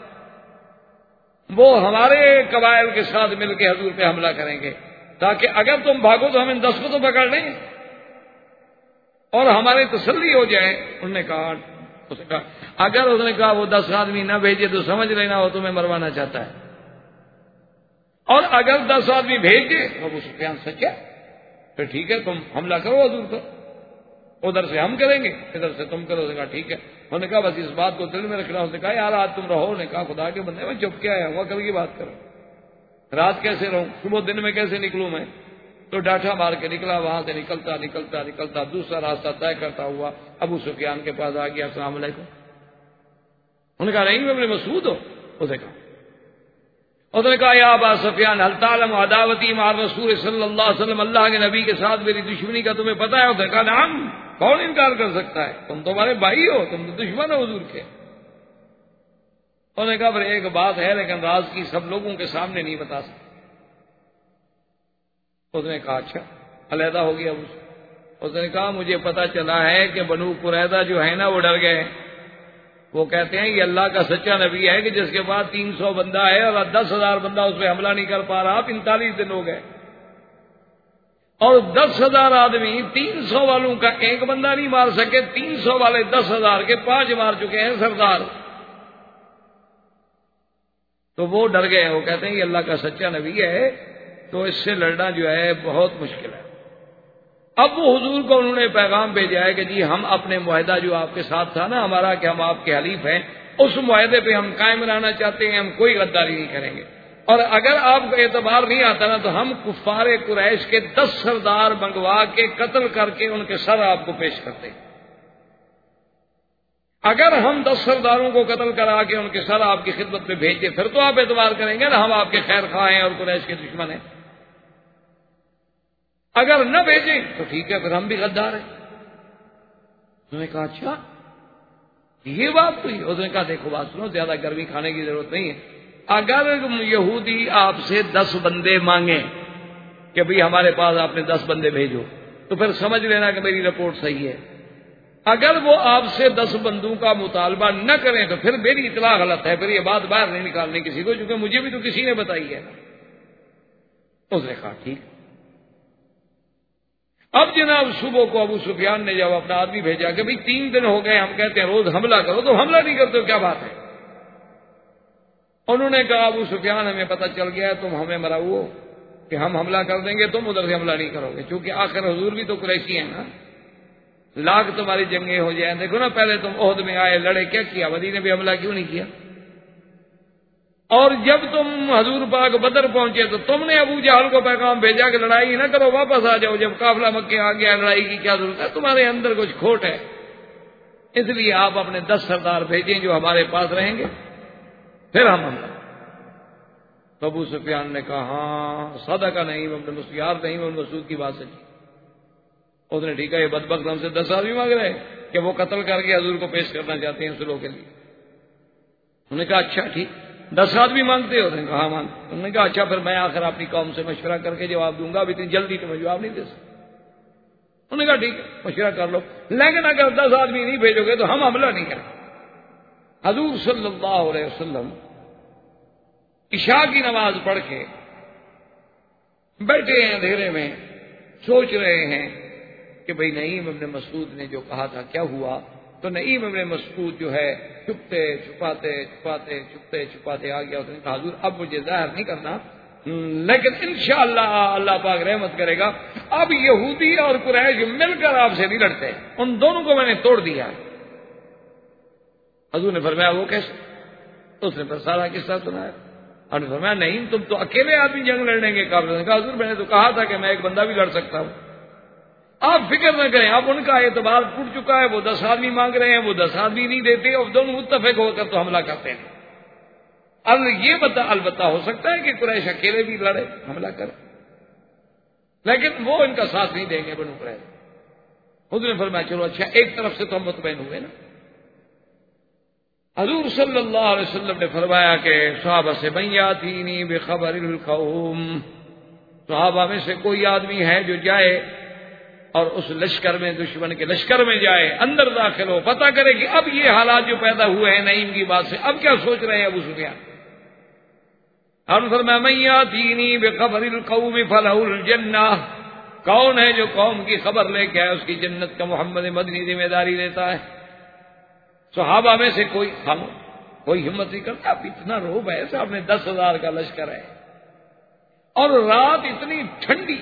وہ ہمارے قبائل کے ساتھ مل کے حضور پہ حملہ کریں گے، تاکہ اگر تم بھاگو تو ہم ان 10 کو تو پکڑ لیں اور ہماری تسلی ہو جائے۔ انہوں نے کہا اگر اس نے کہا وہ 10 آدمی نہ بھیجے تو سمجھ لینا وہ تمہیں مروانا چاہتا ہے، اور اگر 10 آدمی بھیج دے تو ابو سفیان سچا، پھر ٹھیک ہے تم حملہ کرو حضور کو، ادھر سے ہم کریں گے ادھر سے تم کرو۔ اس نے کہا ٹھیک ہے۔ انہوں نے کہا بس اس بات کو دل میں رکھنا۔ اس نے کہا یار آج تم رہو۔ نے کہا خدا کے بندے میں چپ کیا ہے ہوا کل کی بات کرو، رات کیسے رہوں، صبح دن میں کیسے نکلوں میں؟ تو ڈاٹا مار کے نکلا، وہاں سے نکلتا دوسرا راستہ طے کرتا ہوا ابو سفیان کے پاس آ گیا۔ السلام علیکم۔ انہوں نے کہا نہیں میں مسعود ہو؟ اس نے کہا یا ابا سفیان هل تعلم عداوتی مع رسول صلی اللہ علیہ وسلم، اللہ کے نبی کے ساتھ میری دشمنی کا تمہیں پتہ ہے؟ اس نے کہا نعم، کون انکار کر سکتا ہے، تم تو ہمارے بھائی ہو، تم تو دشمن ہو حضور کے۔ انہوں نے کہا پھر ایک بات ہے لیکن راز کی سب لوگوں کے سامنے نہیں بتا سکتے۔ اس نے کہا اچھا، علیحدہ ہو گیا۔ اس نے کہا مجھے پتا چلا ہے کہ بنو قریظہ جو ہے نا وہ ڈر گئے، وہ کہتے ہیں یہ اللہ کا سچا نبی ہے کہ جس کے بعد 300 بندہ ہے اور 10,000 بندہ اس پہ حملہ نہیں کر پا رہا، 45 دن ہو گئے، اور 10,000 آدمی 300 والوں کا ایک بندہ نہیں مار سکے، 300 والے 10,000 کے 5 مار چکے ہیں سردار۔ تو وہ ڈر گئے، وہ کہتے ہیں یہ اللہ کا سچا نبی ہے تو اس سے لڑنا جو ہے بہت مشکل ہے۔ اب وہ حضور کو انہوں نے پیغام بھیجا ہے کہ جی ہم اپنے معاہدہ جو آپ کے ساتھ تھا نا ہمارا کہ ہم آپ کے حلیف ہیں، اس معاہدے پہ ہم قائم رہنا چاہتے ہیں، ہم کوئی غداری نہیں کریں گے، اور اگر آپ کو اعتبار نہیں آتا نا تو ہم کفار قریش کے 10 سردار منگوا کے قتل کر کے ان کے سر آپ کو پیش کرتے ہیں۔ اگر ہم 10 سرداروں کو قتل کرا کے ان کے سر آپ کی خدمت میں بھیج دیں پھر تو آپ اعتبار کریں گے نا ہم آپ کے خیر خواہ ہیں اور قریش کے دشمن ہیں، اگر نہ بھیجیں تو ٹھیک ہے پھر ہم بھی غدار ہیں۔ انہوں نے کہا اچھا یہ بات ہوئی؟ اس نے کہا دیکھو بات سنو، زیادہ گرمی کھانے کی ضرورت نہیں ہے، اگر یہودی آپ سے 10 بندے مانگیں کہ بھئی ہمارے پاس آپ نے 10 بندے بھیجو تو پھر سمجھ لینا کہ میری رپورٹ صحیح ہے، اگر وہ آپ سے 10 بندوں کا مطالبہ نہ کریں تو پھر میری اطلاع غلط ہے، پھر یہ بات باہر نہیں نکالنے کسی کو، کیونکہ مجھے بھی تو کسی نے بتائی ہے۔ اس نے کہا ٹھیک۔ اب جناب صبح کو ابو سفیان نے جب اپنا آدمی بھیجا کہ بھئی 3 دن ہو گئے ہم کہتے ہیں روز حملہ کرو تو حملہ نہیں کرتے کیا بات ہے؟ انہوں نے کہا ابو سفیان ہمیں پتہ چل گیا ہے تم ہمیں مراؤ ہو کہ ہم حملہ کر دیں گے، تم ادھر سے حملہ نہیں کرو گے، چونکہ آخر حضور بھی تو قریشی ہیں نا، لاکھ تمہاری جنگیں ہو جائیں۔ دیکھو نا پہلے تم عہد میں آئے لڑے، کیا کیا؟ مدینے بھی حملہ کیوں نہیں کیا؟ اور جب تم حضور پاک بدر پہنچے تو تم نے ابو جہل کو پیغام بھیجا کہ لڑائی نہ کرو واپس آ جاؤ، جب قافلہ مکے آ گیا لڑائی کی کیا ضرورت ہے، تمہارے اندر کچھ کھوٹ ہے، اس لیے آپ اپنے 10 سردار بھیجیں جو ہمارے پاس رہیں گے پھر ہم حملہ۔ تو ابو سفیان نے کہا ہاں صدقہ نہیں یار نہیں ابن مسعود کی بات سچی۔ اس نے ٹھیک ہے یہ بدبخت ہم سے 10 آدمی مانگ رہے ہیں کہ وہ قتل کر کے حضور کو پیش کرنا چاہتے ہیں صلح کے لیے۔ انہوں نے کہا اچھا ٹھیک 10 آدمی مانگتے ہو؟ نے کہا ہاں مانگتے۔ انہوں نے کہا اچھا پھر میں آخر اپنی قوم سے مشورہ کر کے جواب دوں گا، اب اتنی جلدی تو میں جواب نہیں دے سکتا۔ انہوں نے کہا ٹھیک ہے مشورہ کر لو، لیکن اگر 10 آدمی نہیں بھیجو گے تو ہم حملہ نہیں کریں۔ حضور صلی اللہ علیہ وسلم عشاء کی نماز پڑھ کے بیٹھے ہیں اندھیرے میں، سوچ رہے ہیں کہ بھئی نعیم ابن مسعود نے جو کہا تھا کیا ہوا؟ تو نعیم ابن مسعود جو ہے چھپتے چھپاتے آ گیا۔ اس نے کہا حضور اب مجھے ظاہر نہیں کرنا، لیکن انشاءاللہ اللہ پاک رحمت کرے گا، اب یہودی اور قریش مل کر آپ سے نہیں لڑتے، ان دونوں کو میں نے توڑ دیا۔ حضور نے فرمایا وہ کیسے؟ اس نے پھر سارا قصہ سنایا اور نے فرمایا نہیں تم تو اکیلے آدمی جنگ لڑیں گے کافر نے کہا حضور میں نے تو کہا تھا کہ میں ایک بندہ بھی لڑ سکتا ہوں، آپ فکر نہ کریں، اب ان کا اعتبار ٹوٹ چکا ہے، وہ 10 آدمی مانگ رہے ہیں، وہ 10 آدمی نہیں دیتے، اور دونوں متفق ہو کر تو حملہ کرتے ہیں۔ البتہ ہو سکتا ہے کہ قریش اکیلے بھی لڑے حملہ کرے، لیکن وہ ان کا ساتھ نہیں دیں گے بنو قریظہ۔ حضور نے فرمایا چلو اچھا، ایک طرف سے تو ہم مطمئن ہوئے نا۔ حضور صلی اللہ علیہ وسلم نے فرمایا کہ صحابہ سے من یاتینی بخبر القوم، صحابہ میں سے کوئی آدمی ہے جو جائے اور اس لشکر میں، دشمن کے لشکر میں جائے، اندر داخل ہو، پتہ کرے کہ اب یہ حالات جو پیدا ہوئے ہیں نعیم کی بات سے، اب کیا سوچ رہے ہیں ابو سفیان۔ اور فرمایا من یاتینی بخبر القوم فلہ الجنہ، کون ہے جو قوم کی خبر لے کے آئے اس کی جنت کا محمد مدنی ذمہ داری لیتا ہے۔ صحابہ میں سے کوئی ہمت نہیں کرتا، اب اتنا روب ہے، صاحب نے 10,000 کا لشکر ہے اور رات اتنی ٹھنڈی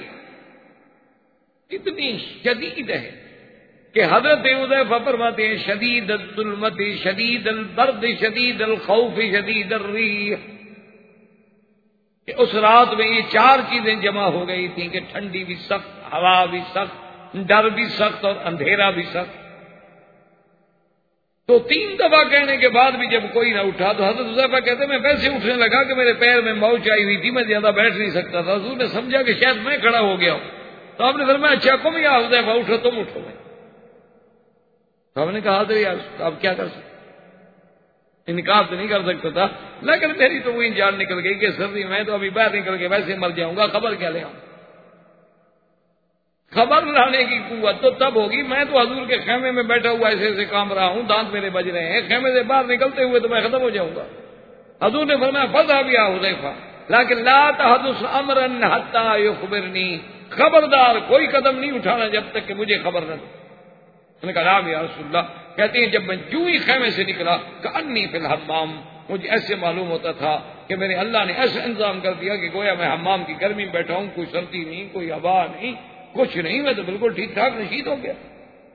اتنی شدید ہے کہ حضرت حذیفہ فرماتے ہیں شدید الظلمت شدید البرد شدید الخوف شدید الریح، کہ اس رات میں یہ 4 چیزیں جمع ہو گئی تھیں کہ ٹھنڈی بھی سخت، ہوا بھی سخت، ڈر بھی سخت اور اندھیرا بھی سخت۔ تو 3 دفعہ کہنے کے بعد بھی جب کوئی نہ اٹھا تو حضرت حذیفہ کہتے میں ویسے اٹھنے لگا کہ میرے پیر میں موچ آئی ہوئی تھی، میں زیادہ بیٹھ نہیں سکتا تھا۔ حضور نے سمجھا کہ شاید میں کھڑا ہو گیا ہوں، تو آپ نے فرمایا اچھا قم یا حذیفہ، اٹھو، تم اٹھو۔ میں تو ہم نے کہا تو یار اب کیا کر سکتے، انکار تو نہیں کر سکتا تھا، لیکن میری تو وہی جان نکل گئی کہ سردی میں تو ابھی باہر نکل کے ویسے مر جاؤں گا، خبر کیا لے آؤں۔ خبر لانے کی قوت تو تب ہوگی، میں تو حضور کے خیمے میں بیٹھا ہوا ایسے ایسے کام رہا ہوں، دانت میرے بج رہے ہیں، خیمے سے باہر نکلتے ہوئے تو میں ختم ہو جاؤں گا۔ حضور نے فرمایا فذهب یا حذیفہ لیکن لا تحدث امرا حتى يخبرني، خبردار کوئی قدم نہیں اٹھانا جب تک کہ مجھے خبر نہ دو۔ میں نے کہا نعم یا رسول اللہ۔ کہتے ہیں جب میں جو ہی خیمے سے نکلا کأنی فی الحمام، مجھے ایسے معلوم ہوتا تھا کہ میرے اللہ نے ایسا انتظام کر دیا کہ گویا میں حمام کی گرمی میں بیٹھا ہوں، کوئی سردی نہیں، کوئی ہوا نہیں، کچھ نہیں، میں تو بالکل ٹھیک ٹھاک نشید ہو گیا۔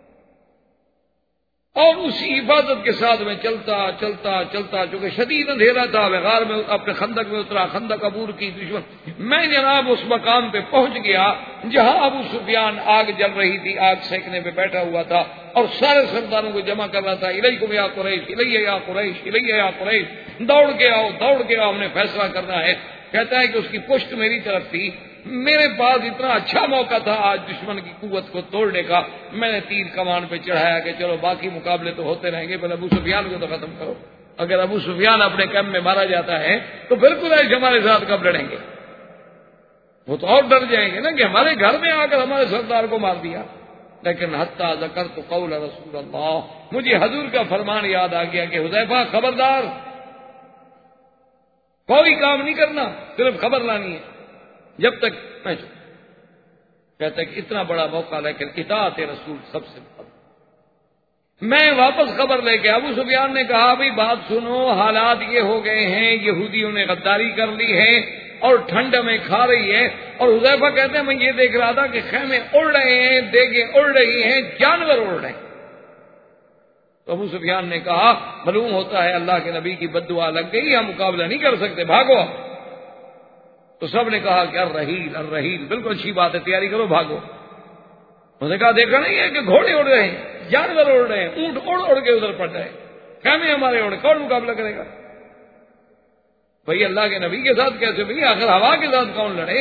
اور اسی حفاظت کے ساتھ میں چلتا چلتا چلتا، چونکہ شدید اندھیرا تھا، غار میں اپنے خندق میں اترا، خندق عبور کی دشمن، میں جناب اس مقام پہ پہنچ گیا جہاں ابو سفیان آگ جل رہی تھی، آگ سینکنے پہ بیٹھا ہوا تھا اور سارے سرداروں کو جمع کر رہا تھا، الیکم یا قریش، الیہ یا قریش، الیہ یا قریش، دوڑ کے آؤ، دوڑ کے آؤ، ہم نے فیصلہ کرنا ہے۔ کہتا ہے کہ اس کی پشت میری طرف تھی، میرے پاس اتنا اچھا موقع تھا آج دشمن کی قوت کو توڑنے کا، میں نے تیر کمان پہ چڑھایا کہ چلو باقی مقابلے تو ہوتے رہیں گے، پہلے ابو سفیان کو تو ختم کرو۔ اگر ابو سفیان اپنے کیمپ میں مارا جاتا ہے تو پھر قریش ہمارے ساتھ کب لڑیں گے، وہ تو اور ڈر جائیں گے نا کہ ہمارے گھر میں آ کر ہمارے سردار کو مار دیا۔ لیکن حتی ذکرت قول رسول اللہ، مجھے حضور کا فرمان یاد آ گیا کہ حذیفہ خبردار، کوئی کام نہیں کرنا، صرف خبر لانی ہے جب تک میں کہتا ہے کہ اتنا بڑا موقع لیکن اطاعت رسول سب سے بڑا۔ میں واپس خبر لے کے ابو سفیان نے کہا بھائی بات سنو، حالات یہ ہو گئے ہیں، یہودیوں نے غداری کر لی ہے اور ٹھنڈ میں کھا رہی ہے، اور حذیفہ کہتے ہیں میں یہ دیکھ رہا تھا کہ خیمے اڑ رہے ہیں، دیگیں اڑ رہی ہیں، جانور اڑ رہے ہیں۔ تو ابو سفیان نے کہا معلوم ہوتا ہے اللہ کے نبی کی بد دعا لگ گئی، ہم مقابلہ نہیں کر سکتے، بھاگو۔ تو سب نے کہا کہ الرحیل الرحیل، بالکل اچھی بات ہے، تیاری کرو، بھاگو۔ انہوں نے کہا دیکھا نہیں ہے کہ گھوڑے اڑ رہے ہیں، جانور اڑ رہے ہیں، اونٹ اڑ اڑ کے ادھر پڑ رہے ہیں، خیمے ہمارے اڑ، کون مقابلہ کرے گا؟ بھائی اللہ کے نبی کے ساتھ کیسے، بھائی آخر ہوا کے ساتھ کون لڑے؟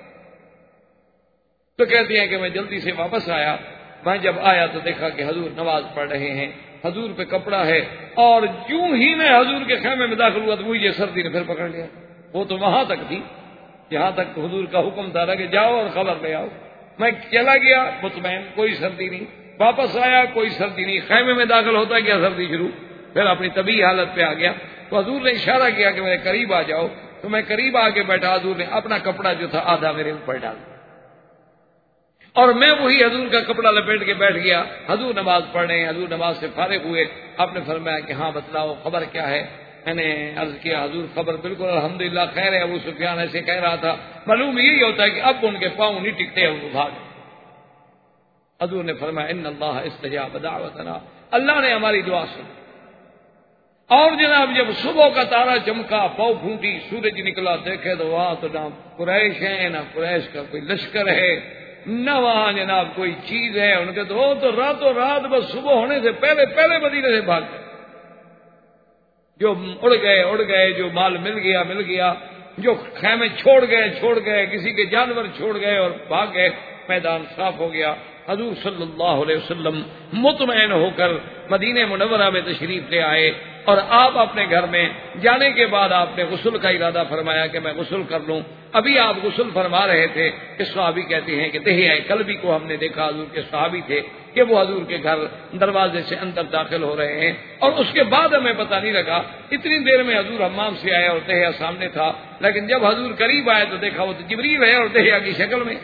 تو کہتے ہیں کہ میں جلدی سے واپس آیا، میں جب آیا تو دیکھا کہ حضور نماز پڑھ رہے ہیں، حضور پہ کپڑا ہے، اور یوں ہی میں حضور کے خیمے میں داخل ہوا تو مجھے سردی نے پھر پکڑ لیا۔ وہ تو وہاں تک تھی جہاں تک حضور کا حکم تھا کہ جاؤ اور خبر لے آؤ۔ میں چلا گیا مطمئن، کوئی سردی نہیں، واپس آیا کوئی سردی نہیں، خیمے میں داخل ہوتا گیا سردی شروع، پھر اپنی طبیعی حالت پہ آ گیا۔ تو حضور نے اشارہ کیا کہ میرے قریب آ جاؤ، تو میں قریب آ کے بیٹھا، حضور نے اپنا کپڑا جو تھا آدھا میرے اوپر ڈال دیا اور میں وہی حضور کا کپڑا لپیٹ کے بیٹھ گیا۔ حضور نماز پڑھ رہے ہیں، حضور نماز سے فارغ ہوئے، آپ نے فرمایا کہ ہاں بتلاؤ خبر کیا ہے؟ میں نے عرض کیا حضور خبر بالکل الحمدللہ خیر ہے، ابو سفیان ایسے کہہ رہا تھا، معلوم یہی ہوتا ہے کہ اب ان کے پاؤں نہیں ٹکتے ہیں، وہ بھاگ۔ حضور نے فرمایا ان اللہ استجاب دعوتنا، اللہ نے ہماری دعا سنی۔ اور جناب جب صبح کا تارا چمکا، پاؤں پھوٹی، سورج نکلا، دیکھے تو وہاں تو نہ قریش ہے، نہ قریش کا کوئی لشکر ہے، نہ وہاں جناب کوئی چیز ہے ان کے، تو راتوں رات بس صبح ہونے سے پہلے پہلے مدینے سے بھاگ گئے۔ جو اڑ گئے، جو مال مل گیا، جو خیمے چھوڑ گئے، کسی کے جانور چھوڑ گئے اور بھاگ گئے، میدان صاف ہو گیا۔ حضور صلی اللہ علیہ وسلم مطمئن ہو کر مدینہ منورہ میں تشریف لے آئے، اور آپ اپنے گھر میں جانے کے بعد آپ نے غسل کا ارادہ فرمایا کہ میں غسل کر لوں۔ ابھی آپ غسل فرما رہے تھے کہ صحابی کہتے ہیں کہ دہیہ کلبی کو ہم نے دیکھا، حضور کے صحابی تھے کہ وہ حضور کے گھر دروازے سے اندر داخل ہو رہے ہیں، اور اس کے بعد ہمیں پتہ نہیں لگا، اتنی دیر میں حضور حمام سے آئے اور دہیہ سامنے تھا، لیکن جب حضور قریب آئے تو دیکھا وہ تو جبریل ہے اور دہیہ کی شکل میں۔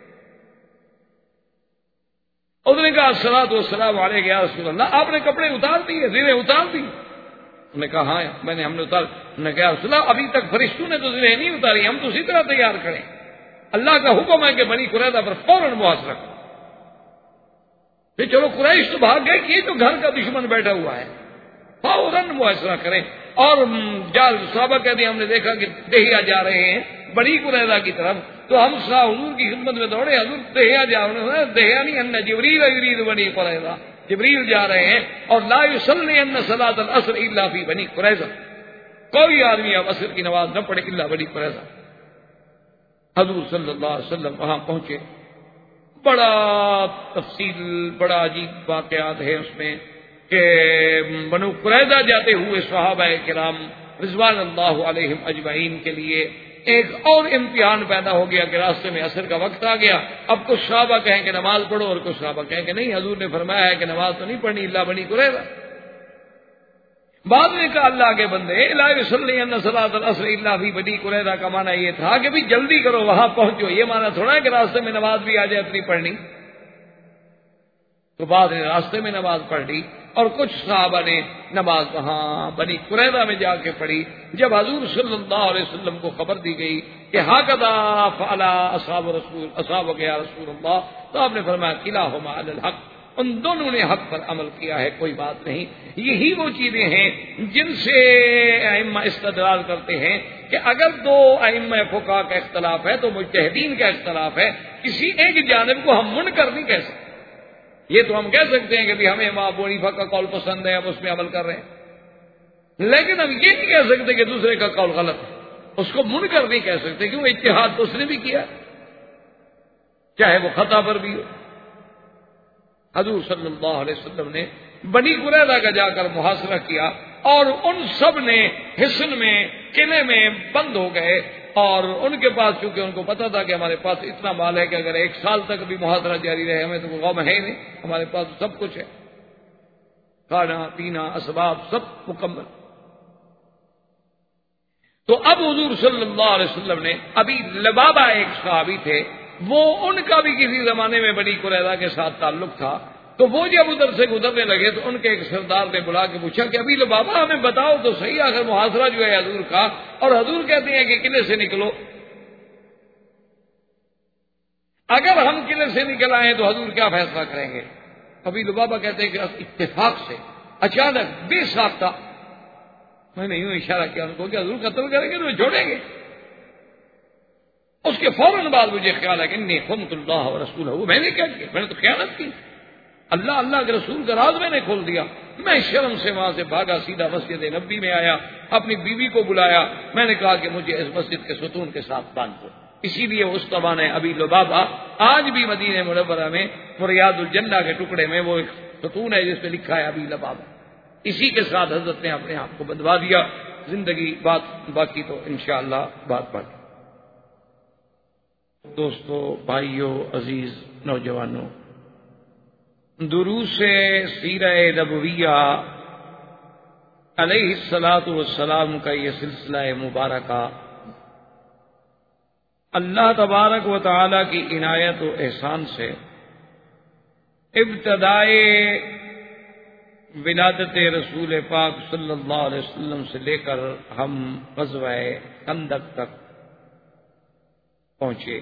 اس نے کہا الصلاۃ والسلام علیک یا رسول اللہ، آپ نے کپڑے اتار دیے، زیریں اتار دی؟ انہوں نے کہا ہاں ہم نے اتار۔ انہوں نے کہا رسول اللہ ابھی تک فرشتوں نے تو زیریں نہیں اتاری، ہم تو اسی طرح تیار کریں، اللہ کا حکم ہے کہ بنی قریظہ پر فوراً محاصرہ کرو۔ پھر چلو قریش تو بھاگ گئے کہ یہ تو گھر کا دشمن بیٹھا ہوا ہے، فوراً محاصرہ کریں۔ اور صحابہ کہتے ہیں ہم نے دیکھا کہ دہیہ جا رہے ہیں بڑی قریظہ کی طرف، تو ہم حضور کی خدمت میں دوڑے، حضور دہیہ جا رہے ہیں، دہیہ نہیں ان جبریل یرید بنی قریظہ، جبریل جا رہے ہیں، اور لا یصلی ان صلاۃ العصر الا فی بنی قریظہ، کوئی آدمی اب عصر کی نماز نہ پڑھے الا بنی قریظہ۔ حضور صلی اللہ علیہ وسلم وہاں پہنچے، بڑا تفصیل، بڑا عجیب واقعات ہے اس میں کہ بنو قریظہ جاتے ہوئے صحابہ کرام رضوان اللہ علیہم اجمعین کے لیے ایک اور امتحان پیدا ہو گیا کہ راستے میں عصر کا وقت آ گیا۔ اب کچھ صحابہ کہیں کہ نماز پڑھو اور کچھ صحابہ کہیں کہ نہیں، حضور نے فرمایا ہے کہ نماز تو نہیں پڑھنی الا بنی قریظہ۔ بعد میں کہا اللہ کے بندے لا یصلی ان صلاۃ العصر الا فی بنی قریظہ کا معنی یہ تھا کہ بھی جلدی کرو وہاں پہنچو، یہ معنی تھوڑا ہے کہ راستے میں نماز بھی آ جائے اتنی پڑھنی۔ تو بعد نے راستے میں نماز پڑھ لی، اور کچھ صحابہ نے نماز وہاں بنی قریظہ میں جا کے پڑھی۔ جب حضور صلی اللہ علیہ وسلم کو خبر دی گئی کہ ہاکذا فعل اصحابک یا رسول اللہ، تو آپ نے فرمایا کلاہما علی الحق، ان دونوں نے حق پر عمل کیا ہے، کوئی بات نہیں۔ یہی وہ چیزیں ہیں جن سے ائمہ استدلال کرتے ہیں کہ اگر دو ائمہ فقہا کا اختلاف ہے تو مجتہدین کا اختلاف ہے، کسی ایک جانب کو ہم منکر نہیں کہہ سکتے۔ یہ تو ہم کہہ سکتے ہیں کہ بھی ہمیں امام ابو حنیفہ کا قول پسند ہے، ہم اس میں عمل کر رہے ہیں، لیکن ہم یہ نہیں کہہ سکتے کہ دوسرے کا قول غلط ہے، اس کو منکر نہیں کہہ سکتے، کیوں اجتہاد تو اس نے بھی کیا چاہے وہ خطا پر بھی ہو۔ حضور صلی اللہ علیہ وسلم نے بنی قریظہ کا جا کر محاصرہ کیا، اور ان سب نے حصن میں قلعے میں بند ہو گئے، اور ان کے پاس چونکہ ان کو پتا تھا کہ ہمارے پاس اتنا مال ہے کہ اگر 1 سال تک بھی محاصرہ جاری رہے ہمیں تو کوئی غم ہے نہیں، ہمارے پاس سب کچھ ہے، کھانا پینا اسباب سب مکمل۔ تو اب حضور صلی اللہ علیہ وسلم نے، ابھی لبابہ ایک صحابی تھے، وہ ان کا بھی کسی زمانے میں بنی قریظہ کے ساتھ تعلق تھا، تو وہ جب ادھر سے گزرنے لگے تو ان کے ایک سردار نے بلا کے پوچھا کہ ابھی لبابہ ہمیں بتاؤ تو صحیح، آخر محاصرہ جو ہے حضور کا، اور حضور کہتے ہیں کہ قلعے سے نکلو، اگر ہم قلعے سے نکل آئے تو حضور کیا فیصلہ کریں گے؟ ابھی لبابہ کہتے ہیں کہ اتفاق سے اچانک بے ساختہ میں نے یوں اشارہ کیا ان کو کہ حضور قتل کریں گے تو چھوڑیں گے۔ اس کے فوراً بعد مجھے خیال ہے کہ انی خنت اللہ ورسولہ، میں نے کیا کیا؟ میں نے تو خیانت کی، اللہ کے رسول کا راز میں نے کھول دیا۔ میں شرم سے وہاں سے بھاگا، سیدھا مسجد نبی میں آیا، اپنی بیوی کو بلایا، میں نے کہا کہ مجھے اس مسجد کے ستون کے ساتھ باندھ دو۔ اسی لیے اس زمانے ابی لبابہ آج بھی مدینہ منورہ میں ریاض الجنہ کے ٹکڑے میں وہ ایک ستون ہے جس پہ لکھا ہے ابی لبابہ، اسی کے ساتھ حضرت نے اپنے آپ کو بندوا دیا۔ زندگی باقی تو انشاءاللہ بات باقی۔ دوستو، بھائیو، عزیز نوجوانوں، دروس سیرہ نبویہ علیہ الصلاۃ والسلام کا یہ سلسلہ مبارکہ اللہ تبارک و تعالی کی عنایت و احسان سے ابتدائے ولادت رسول پاک صلی اللہ علیہ وسلم سے لے کر ہم غزوہ خندق تک پہنچے۔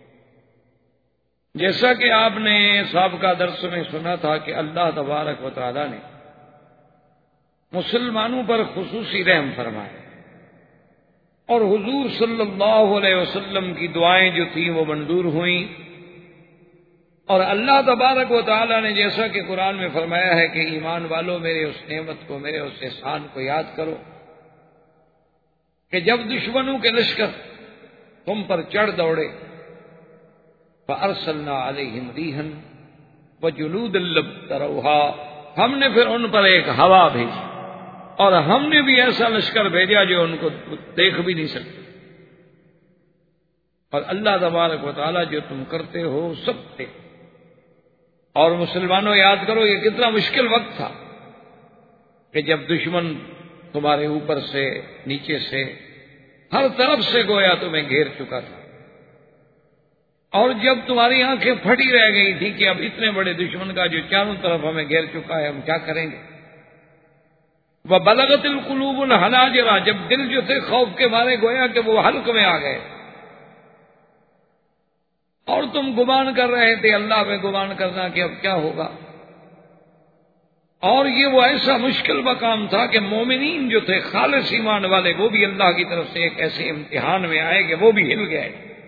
جیسا کہ آپ نے سابقہ درس میں سنا تھا کہ اللہ تبارک و تعالی نے مسلمانوں پر خصوصی رحم فرمایا، اور حضور صلی اللہ علیہ وسلم کی دعائیں جو تھیں وہ منظور ہوئیں، اور اللہ تبارک و تعالی نے جیسا کہ قرآن میں فرمایا ہے کہ ایمان والوں میرے اس نعمت کو، میرے اس احسان کو یاد کرو، کہ جب دشمنوں کے لشکر تم پر چڑھ دوڑے فَأَرْسَلْنَا عَلَيْهِمْ رِيحًا وَجُنُودًا لَّمْ تَرَوْهَا، ہم نے پھر ان پر ایک ہوا بھیجی اور ہم نے بھی ایسا لشکر بھیجا جو ان کو دیکھ بھی نہیں سکتے۔ اور اللہ تبارک و تعالیٰ جو تم کرتے ہو سب تھے۔ اور مسلمانوں یاد کرو یہ کتنا مشکل وقت تھا کہ جب دشمن تمہارے اوپر سے نیچے سے ہر طرف سے گویا تمہیں گھیر چکا تھا، اور جب تمہاری آنکھیں پھٹی رہ گئی تھی کہ اب اتنے بڑے دشمن کا جو چاروں طرف ہمیں گھیر چکا ہے ہم کیا کریں گے۔ وَبَلَغَتِ الْقُلُوبُ الْحَنَاجِرَ، جب دل جو تھے خوف کے مارے گویا کہ وہ حلق میں آ گئے، اور تم گمان کر رہے تھے اللہ پہ گمان کرنا کہ اب کیا ہوگا۔ اور یہ وہ ایسا مشکل مقام تھا کہ مومنین جو تھے خالص ایمان والے وہ بھی اللہ کی طرف سے ایک ایسے امتحان میں آئے کہ وہ بھی ہل گئے۔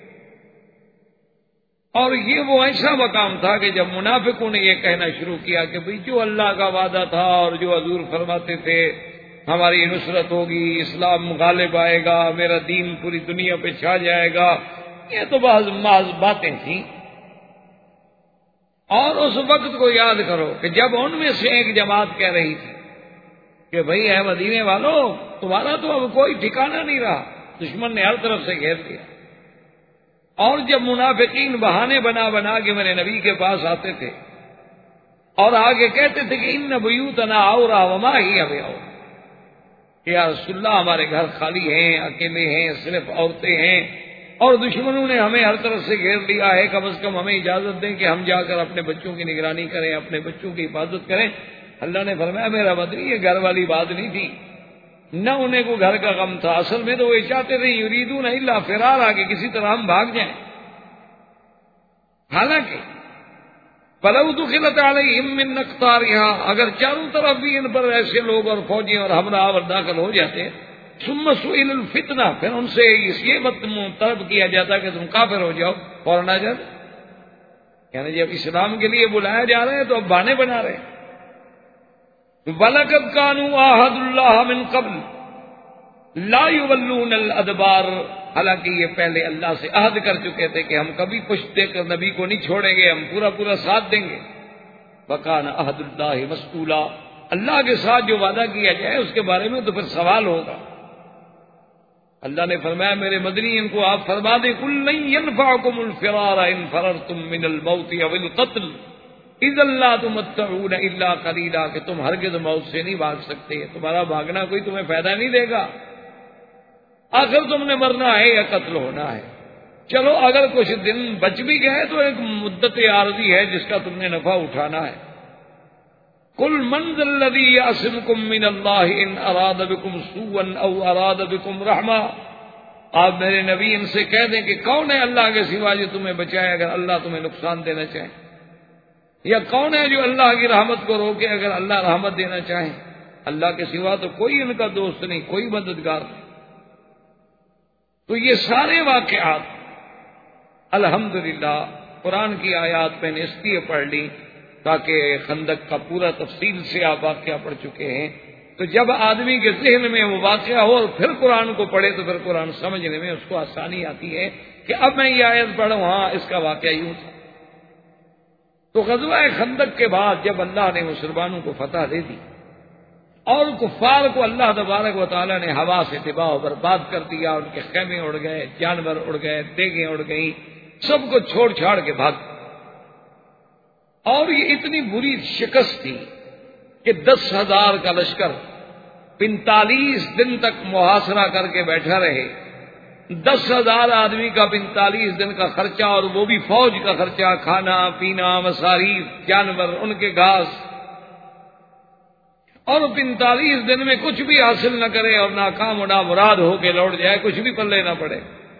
اور یہ وہ ایسا مقام تھا کہ جب منافقوں نے یہ کہنا شروع کیا کہ بھئی جو اللہ کا وعدہ تھا اور جو حضور فرماتے تھے ہماری نصرت ہوگی، اسلام غالب آئے گا، میرا دین پوری دنیا پہ چھا جائے گا، یہ تو محض باتیں تھیں۔ اور اس وقت کو یاد کرو کہ جب ان میں سے ایک جماعت کہہ رہی تھی کہ بھئی اے مدینے والوں تمہارا تو اب کوئی ٹھکانہ نہیں رہا، دشمن نے ہر طرف سے گھیر دیا۔ اور جب منافقین بہانے بنا بنا کے میرے نبی کے پاس آتے تھے اور آگے کہتے تھے کہ ان بیوتنا عورا وما ہی عورا، کہ یا رسول اللہ ہمارے گھر خالی ہیں، اکیلے ہیں، صرف عورتیں ہیں، اور دشمنوں نے ہمیں ہر طرف سے گھیر لیا ہے، کم از کم ہمیں اجازت دیں کہ ہم جا کر اپنے بچوں کی نگرانی کریں، اپنے بچوں کی حفاظت کریں۔ اللہ نے فرمایا میرا بدری یہ گھر والی بات نہیں تھی، نہ انہیں کو گھر کا غم تھا، اصل میں تو وہ چاہتے تھے یریدون الا فرارا کہ کسی طرح ہم بھاگ جائیں۔ حالانکہ فلو دخلت علیہم من اقطارها، اگر چاروں طرف بھی ان پر ایسے لوگ اور فوجی اور حملہ آور داخل ہو جاتے، ثم سئل الفتنہ، پھر ان سے یہ مت طلب کیا جاتا کہ تم کافر ہو جاؤ، فوراً آ جاتے۔ یعنی جب اسلام کے لیے بلایا جا رہے ہیں تو اب بہانے بنا رہے ہیں۔ وَلَقَدْ كَانُوا عَاهَدُوا اللَّهَ مِن قَبْلُ لَا يُوَلُّونَ الْأَدْبَارَ، حالانکہ یہ پہلے اللہ سے عہد کر چکے تھے کہ ہم کبھی پشت دے کر نبی کو نہیں چھوڑیں گے، ہم پورا پورا ساتھ دیں گے۔ وَكَانَ عَهْدُ اللَّهِ مَسْئُولًا، اللہ کے ساتھ جو وعدہ کیا جائے اس کے بارے میں تو پھر سوال ہوگا۔ اللہ نے فرمایا میرے مدنی ان کو آپ فرما دیں قُل لَن يَنفَعَكُمُ الْفِرَارَ إِن فَرَرْتُم مِّنَ الْمَوْتِ أَوِ الْقَتْلِ إِذًا لَّا تُمَتَّعُونَ إِلَّا قَلِيلًا، کہ تم ہرگز موت سے نہیں بھاگ سکتے، تمہارا بھاگنا کوئی تمہیں فائدہ نہیں دے گا، آخر تم نے مرنا ہے یا قتل ہونا ہے۔ چلو اگر کچھ دن بچ بھی گئے تو ایک مدت عارضی ہے جس کا تم نے نفع اٹھانا ہے۔ قُلْ مَنْ ذَا الَّذِي يَعْصِمُكُم مِّنَ اللَّهِ إِنْ أَرَادَ بِكُمْ سُوءًا أَوْ أَرَادَ بِكُمْ رَحْمَةً، آپ میرے نبی ان سے کہہ دیں کہ کون ہے اللہ کے سوا جو تمہیں بچائے اگر اللہ تمہیں نقصان دینا چاہے، یا کون ہے جو اللہ کی رحمت کو روکے اگر اللہ رحمت دینا چاہے۔ اللہ کے سوا تو کوئی ان کا دوست نہیں، کوئی مددگار نہیں۔ تو یہ سارے واقعات الحمدللہ قرآن کی آیات میں نے اس لیے پڑھ لی تاکہ خندق کا پورا تفصیل سے آپ واقعہ پڑھ چکے ہیں، تو جب آدمی کے ذہن میں وہ واقعہ ہو اور پھر قرآن کو پڑھے تو پھر قرآن سمجھنے میں اس کو آسانی آتی ہے کہ اب میں یہ آیت پڑھوں، ہاں اس کا واقعہ یوں تھا۔ تو غزوہ خندق کے بعد جب اللہ نے مسلمانوں کو فتح دے دی اور کفار کو اللہ تبارک و تعالیٰ نے ہوا سے تباہ و برباد کر دیا، ان کے خیمے اڑ گئے، جانور اڑ گئے، دیگیں اڑ گئیں، سب کو چھوڑ چھاڑ کے بھاگ، اور یہ اتنی بری شکست تھی کہ 10,000 کا لشکر 45 دن تک محاصرہ کر کے بیٹھا رہے۔ 10,000 آدمی کا 45 دن کا خرچہ، اور وہ بھی فوج کا خرچہ، کھانا پینا، مصاریف، جانور، ان کے گھاس، اور 45 دن میں کچھ بھی حاصل نہ کرے اور ناکام و نامراد ہو کے لوٹ جائے، کچھ بھی پلے نہ پڑے،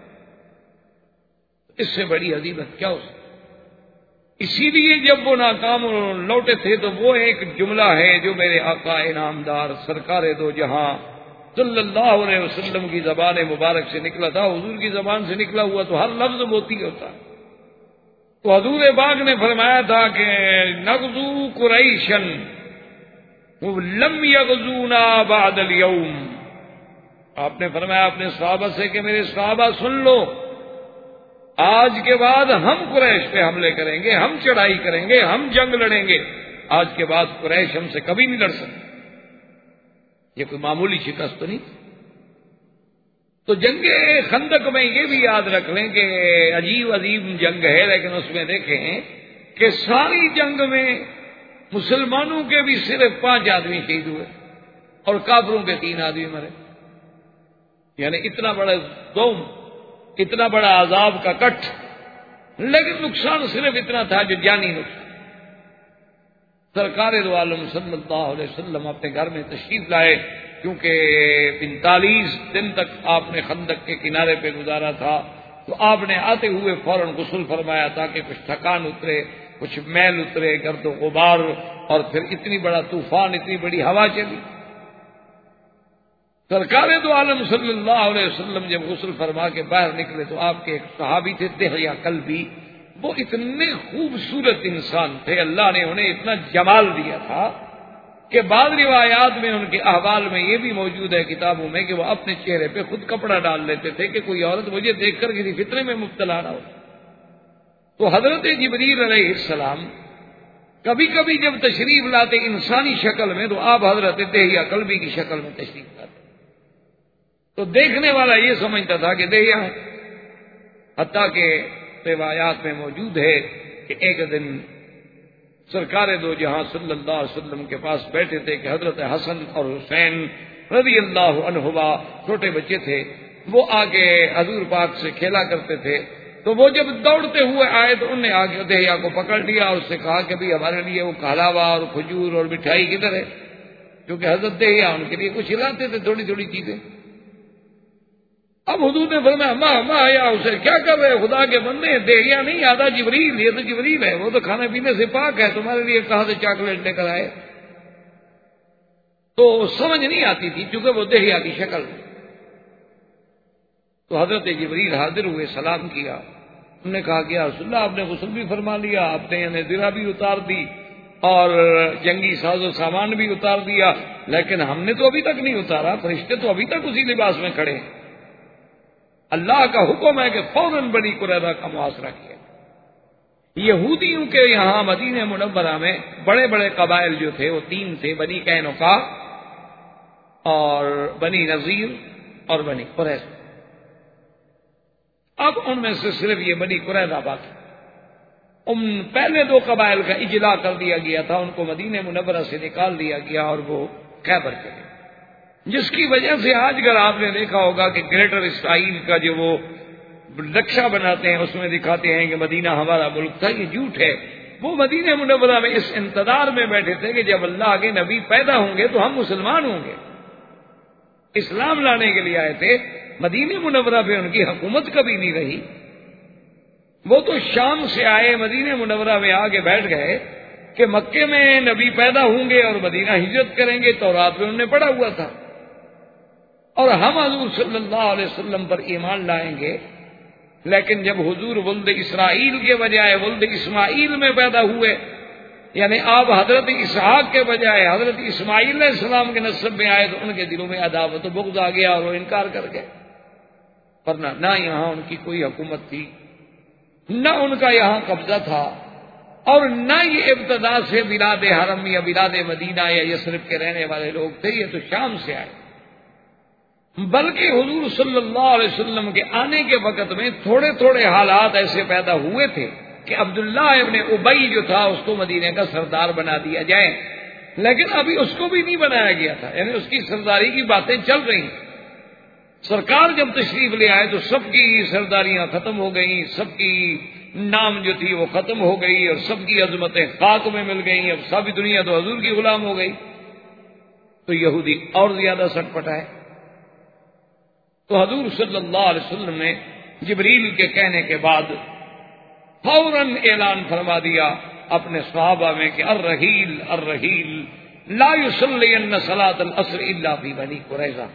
اس سے بڑی عظیمت کیا ہو سکتی۔ اسی لیے جب وہ ناکام لوٹے تھے تو وہ ایک جملہ ہے جو میرے آقا انعامدار سرکار دو جہاں صلی اللہ علیہ وسلم کی زبان مبارک سے نکلا تھا، حضور کی زبان سے نکلا ہوا تو ہر لفظ موتی ہوتا۔ تو حضور پاک نے فرمایا تھا کہ نغزو قریشن لم یغزونا بعد اليوم، آپ نے فرمایا اپنے صحابہ سے کہ میرے صحابہ سن لو، آج کے بعد ہم قریش پہ حملے کریں گے، ہم چڑھائی کریں گے، ہم جنگ لڑیں گے، آج کے بعد قریش ہم سے کبھی نہیں لڑ سکتے۔ یہ کوئی معمولی شکست تو نہیں۔ تو جنگ خندق میں یہ بھی یاد رکھ لیں کہ عجیب عجیب جنگ ہے، لیکن اس میں دیکھیں کہ ساری جنگ میں مسلمانوں کے بھی صرف 5 آدمی شہید ہوئے اور کافروں کے 3 آدمی مرے، یعنی اتنا بڑا دوم، اتنا بڑا عذاب کا کٹ، لیکن نقصان صرف اتنا تھا جو جانی نقصان۔ سرکار دو عالم صلی اللہ علیہ وسلم اپنے گھر میں تشریف لائے، کیونکہ 45 دن تک آپ نے خندق کے کنارے پہ گزارا تھا، تو آپ نے آتے ہوئے فوراً غسل فرمایا تاکہ کچھ تھکان اترے، کچھ میل اترے، گرد و غبار، اور پھر اتنی بڑا طوفان، اتنی بڑی ہوا چلی۔ سرکار دو عالم صلی اللہ علیہ وسلم جب غسل فرما کے باہر نکلے تو آپ کے ایک صحابی تھے دہیا کلبی، وہ اتنے خوبصورت انسان تھے، اللہ نے انہیں اتنا جمال دیا تھا کہ بعض روایات میں ان کے احوال میں یہ بھی موجود ہے کتابوں میں کہ وہ اپنے چہرے پہ خود کپڑا ڈال لیتے تھے کہ کوئی عورت مجھے دیکھ کر کسی فتنے میں مبتلا نہ ہو۔ تو حضرت جبریل علیہ السلام کبھی کبھی جب تشریف لاتے انسانی شکل میں تو آپ حضرت دہیا کلبی کی شکل میں تشریف لاتے، تو دیکھنے والا یہ سمجھتا تھا کہ دہیا ہے، حتیٰ کہ روایات میں موجود ہے کہ ایک دن سرکار دو جہاں صلی اللہ علیہ وسلم کے پاس بیٹھے تھے کہ حضرت حسن اور حسین رضی اللہ عنہما چھوٹے بچے تھے، وہ آگے حضور پاک سے کھیلا کرتے تھے، تو وہ جب دوڑتے ہوئے آئے تو انہوں نے آگے دہیا کو پکڑ لیا اور اس سے کہا کہ بھی ہمارے لیے وہ کہلاوا اور کھجور اور مٹھائی کدھر ہے، کیونکہ حضرت دہیا ان کے لیے کچھ کھلاتے تھے تھوڑی تھوڑی چیزیں۔ اب حضور نے فرمایا ماں یا اسے کیا کر رہے خدا کے بندے، دہیا نہیں آتا جبریل، یہ تو جبریل ہے، وہ تو کھانے پینے سے پاک ہے، تمہارے لیے کہاں سے چاکلیٹ لے کر آئے؟ تو سمجھ نہیں آتی تھی کیونکہ وہ دہیا کی شکل۔ تو حضرت جبریل حاضر ہوئے، سلام کیا، انہوں نے کہا کہ یا رسول اللہ آپ نے غسل بھی فرما لیا، آپ نے یعنی درا بھی اتار دی اور جنگی ساز و سامان بھی اتار دیا، لیکن ہم نے تو ابھی تک نہیں اتارا، فرشتے تو ابھی تک اسی لباس میں کھڑے ہیں۔ اللہ کا حکم ہے کہ فوراً بنی قریظہ کا محاصرہ کیا۔ یہودیوں کے یہاں مدینہ منورہ میں بڑے بڑے قبائل جو تھے وہ 3 تھے، بنی قینقاع اور بنی نذیر اور بنی قریظہ۔ اب ان میں سے صرف یہ بنی قریظہ باقی، ان پہلے 2 قبائل کا اجلاء کر دیا گیا تھا، ان کو مدینہ منورہ سے نکال دیا گیا اور وہ خیبر کے گئے، جس کی وجہ سے آج اگر آپ نے دیکھا ہوگا کہ گریٹر اسرائیل کا جو وہ نقشہ بناتے ہیں اس میں دکھاتے ہیں کہ مدینہ ہمارا ملک تھا، یہ جھوٹ ہے۔ وہ مدینہ منورہ میں اس انتظار میں بیٹھے تھے کہ جب اللہ کے نبی پیدا ہوں گے تو ہم مسلمان ہوں گے، اسلام لانے کے لیے آئے تھے۔ مدینہ منورہ پہ ان کی حکومت کبھی نہیں رہی، وہ تو شام سے آئے مدینہ منورہ میں آ کے بیٹھ گئے کہ مکے میں نبی پیدا ہوں گے اور مدینہ ہجرت کریں گے، تورات میں انہوں نے پڑھا ہوا تھا، اور ہم حضور صلی اللہ علیہ وسلم پر ایمان لائیں گے۔ لیکن جب حضور ولد اسرائیل کے بجائے ولد اسماعیل میں پیدا ہوئے، یعنی آپ حضرت اسحاق کے بجائے حضرت اسماعیل علیہ السلام کے نسب میں آئے، تو ان کے دلوں میں عداوت و بغض آ گیا اور وہ انکار کر گئے، ورنہ نہ یہاں ان کی کوئی حکومت تھی، نہ ان کا یہاں قبضہ تھا، اور نہ یہ ابتدا سے بلاد حرم یا بلاد مدینہ یا یثرب کے رہنے والے لوگ تھے، یہ تو شام سے آئے۔ بلکہ حضور صلی اللہ علیہ وسلم کے آنے کے وقت میں تھوڑے تھوڑے حالات ایسے پیدا ہوئے تھے کہ عبداللہ ابن ابی جو تھا اس کو مدینے کا سردار بنا دیا جائے، لیکن ابھی اس کو بھی نہیں بنایا گیا تھا، یعنی اس کی سرداری کی باتیں چل رہی۔ سرکار جب تشریف لے آئے تو سب کی سرداریاں ختم ہو گئیں، سب کی نام جو تھی وہ ختم ہو گئی اور سب کی عظمتیں خاک میں مل گئیں، اب ساری دنیا تو حضور کی غلام ہو گئی۔ تو یہودی اور زیادہ سٹ پٹائے، تو حضور صلی اللہ علیہ وسلم نے جبریل کے کہنے کے بعد فوراً اعلان فرما دیا اپنے صحابہ میں کہ الرحیل الرحیل لا یصلین صلاۃ العصر الا فی بنی قریظہ،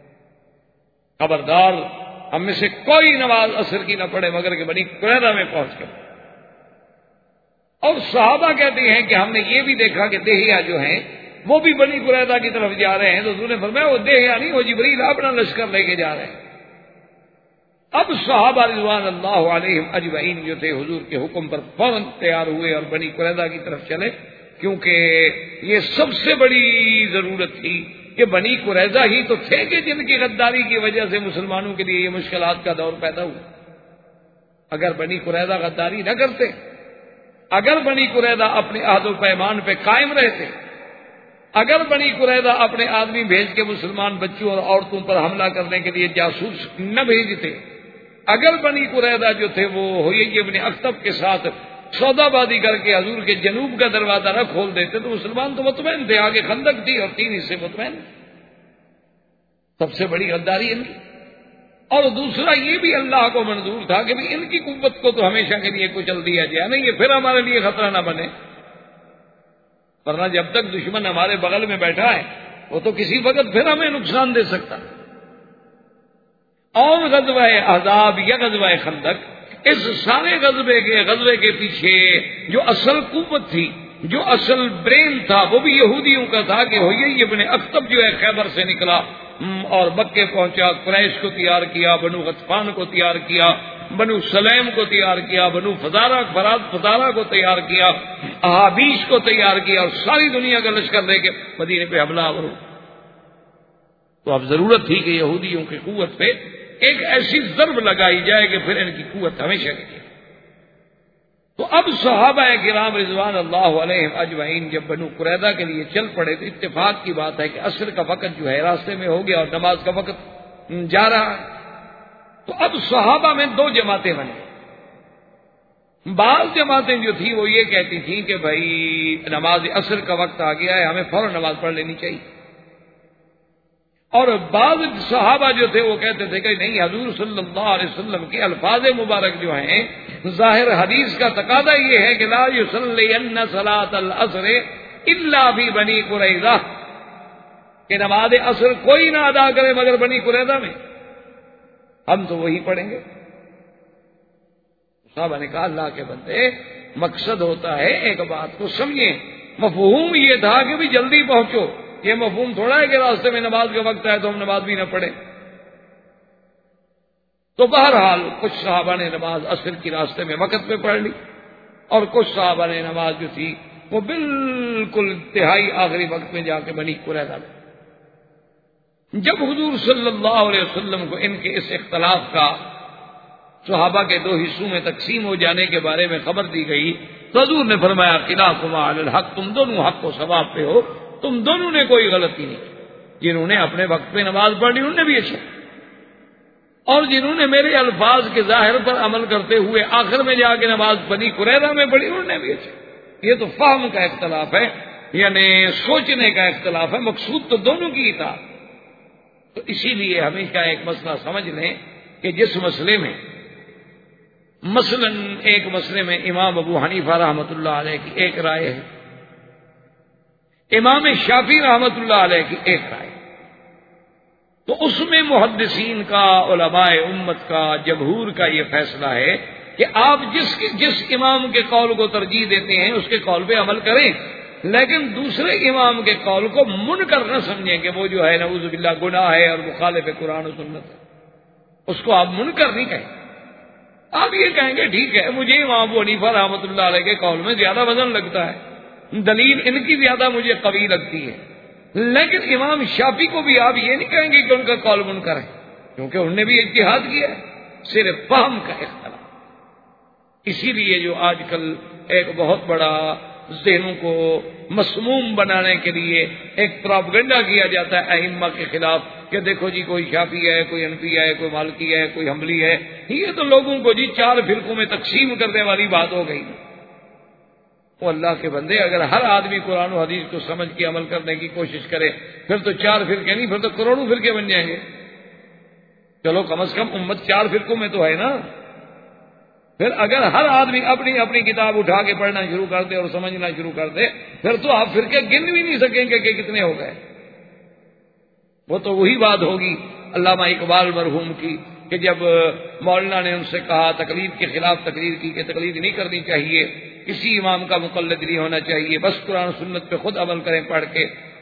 خبردار ہم میں سے کوئی نماز عصر کی نہ پڑھے مگر کہ بنی قریظہ میں پہنچ کر۔ اور صحابہ کہتے ہیں کہ ہم نے یہ بھی دیکھا کہ دہیا جو ہیں وہ بھی بنی قریظہ کی طرف جا رہے ہیں تو حضور نے فرمایا وہ دیہ نہیں، وہ جبریل اپنا لشکر لے کے جا رہے ہیں۔ اب صحابہ رضوان اللہ علیہم اجمعین جو تھے حضور کے حکم پر فوراً تیار ہوئے اور بنی قریظہ کی طرف چلے، کیونکہ یہ سب سے بڑی ضرورت تھی کہ بنی قریظہ ہی تو تھے کہ جن کی غداری کی وجہ سے مسلمانوں کے لیے یہ مشکلات کا دور پیدا ہوا۔ اگر بنی قریظہ غداری نہ کرتے، اگر بنی قریظہ اپنے عہد و پیمان پہ قائم رہتے، اگر بنی قریظہ اپنے آدمی بھیج کے مسلمان بچوں اور عورتوں پر حملہ کرنے کے لیے جاسوس نہ بھیجتے، اگر بنی قریظہ جو تھے وہ ہوئی ابن اخطب کے ساتھ سودا بازی کر کے حضور کے جنوب کا دروازہ نہ کھول دیتے تو مسلمان تو مطمئن تھے، آگے خندق تھی اور 3 حصے مطمئن۔ سب سے بڑی غداری ان کی، اور دوسرا یہ بھی اللہ کو منظور تھا کہ بھی ان کی قوت کو تو ہمیشہ کے لیے کچل دیا جائے، نہیں یہ پھر ہمارے لیے خطرہ نہ بنے، ورنہ جب تک دشمن ہمارے بغل میں بیٹھا ہے وہ تو کسی وقت پھر ہمیں نقصان دے سکتا۔ اور غزوہ احزاب یا غزوہ خندق، اس سارے غزوے کے پیچھے جو اصل قوت تھی، جو اصل برین تھا، وہ بھی یہودیوں کا تھا کہ ہوئی ابن اخطب جو ہے خیبر سے نکلا اور مکے پہنچا، قریش کو تیار کیا، بنو غطفان کو تیار کیا، بنو سلیم کو تیار کیا، بنو فزارہ کو تیار کیا، احابیش کو تیار کیا، اور ساری دنیا کا لشکر لے کے مدینے پہ حملہ آور ہو۔ تو اب ضرورت تھی کہ یہودیوں کی قوت پہ ایک ایسی ضرب لگائی جائے کہ پھر ان کی قوت ہمیشہ کے لیے۔ تو اب صحابہ کرام رضوان اللہ علیہم اجمعین جب بنو قریظہ کے لیے چل پڑے تو اتفاق کی بات ہے کہ عصر کا وقت جو ہے راستے میں ہو گیا اور نماز کا وقت جا رہا ہے۔ تو اب صحابہ میں 2 جماعتیں بنیں۔ بعض جماعتیں جو تھی وہ یہ کہتی تھیں کہ بھائی نماز عصر کا وقت آ گیا ہے، ہمیں فوراً نماز پڑھ لینی چاہیے، اور بعض صحابہ جو تھے وہ کہتے تھے کہ نہیں، حضور صلی اللہ علیہ وسلم کے الفاظ مبارک جو ہیں، ظاہر حدیث کا تقاضا یہ ہے کہ لا یصلین صلاۃ العصر الا فی بنی قریظہ، کہ نماز عصر کوئی نہ ادا کرے مگر بنی قریظہ میں، ہم تو وہی پڑھیں گے۔ صحابہ نے کہا اللہ کے بندے، مقصد ہوتا ہے ایک بات کو سمجھیں، مفہوم یہ تھا کہ بھی جلدی پہنچو، یہ مفہوم تھوڑا ہے کہ راستے میں نماز کا وقت ہے تو ہم نماز بھی نہ پڑھیں۔ تو بہرحال کچھ صحابہ نے نماز عصر کی راستے میں وقت پہ پڑھ لی، اور کچھ صحابہ نے نماز جو تھی وہ بالکل انتہائی آخری وقت میں جا کے بنی قریظہ میں۔ جب حضور صلی اللہ علیہ وسلم کو ان کے اس اختلاف کا صحابہ کے 2 حصوں میں تقسیم ہو جانے کے بارے میں خبر دی گئی تو حضور نے فرمایا خلافکما علی الحق، تم دونوں حق و ثواب پہ ہو، تم دونوں نے کوئی غلطی نہیں کی، جنہوں نے اپنے وقت پہ نماز پڑھی انہوں نے بھی اچھا، اور جنہوں نے میرے الفاظ کے ظاہر پر عمل کرتے ہوئے آخر میں جا کے نماز بنی قریظہ میں پڑھی انہوں نے بھی اچھا۔ یہ تو فہم کا اختلاف ہے، یعنی سوچنے کا اختلاف ہے، مقصود تو دونوں کی اطاعت۔ تو اسی لیے ہمیشہ ایک مسئلہ سمجھ لیں کہ جس مسئلے میں مثلا ایک مسئلے میں امام ابو حنیفہ رحمۃ اللہ علیہ کی ایک رائے ہے، امام شافعی رحمۃ اللہ علیہ کی ایک رائے، تو اس میں محدثین کا، علماء امت کا، جمہور کا یہ فیصلہ ہے کہ آپ جس امام کے قول کو ترجیح دیتے ہیں اس کے قول پہ عمل کریں، لیکن دوسرے امام کے قول کو منکر نہ سمجھیں کہ وہ جو ہے نعوذ باللہ گناہ ہے اور مخالف قرآن و سنت ہے، اس کو آپ منکر نہیں کہیں۔ آپ یہ کہیں گے ٹھیک ہے مجھے امام ابو حنیفہ رحمۃ اللہ علیہ کے قول میں زیادہ وزن لگتا ہے، دلیل ان کی زیادہ مجھے قوی لگتی ہے، لیکن امام شافعی کو بھی آپ یہ نہیں کہیں گے کہ ان کا قول منکر ہے، کیونکہ انہوں نے بھی اجتہاد کیا ہے، صرف فہم کا اختلاف۔ اسی لیے جو آج کل ایک بہت بڑا ذہنوں کو مسموم بنانے کے لیے ایک پروپیگنڈا کیا جاتا ہے ائمہ کے خلاف کہ دیکھو جی کوئی شافعی ہے، کوئی حنفی ہے، کوئی مالکی ہے، کوئی حنبلی ہے، یہ تو لوگوں کو جی 4 فرقوں میں تقسیم کرنے والی بات ہو گئی۔ وہ اللہ کے بندے، اگر ہر آدمی قرآن و حدیث کو سمجھ کے عمل کرنے کی کوشش کرے پھر تو 4 فرقے نہیں، پھر تو کروڑوں فرقے بن جائیں گے۔ چلو کم از کم امت 4 فرقوں میں تو ہے نا۔ پھر اگر ہر آدمی اپنی اپنی کتاب اٹھا کے پڑھنا شروع کر دے اور سمجھنا شروع کر دے پھر تو آپ فرقے گن بھی نہیں سکیں گے کہ کتنے ہو گئے۔ وہ تو وہی بات ہوگی علامہ اقبال مرحوم کی کہ جب مولانا نے ان سے کہا تقلید کے خلاف تقریر کی کہ تقلید نہیں کرنی چاہیے، کسی امام کا مقلد نہیں ہونا چاہیے، بس قرآن سنت پہ خود عمل کریں پڑھ کے،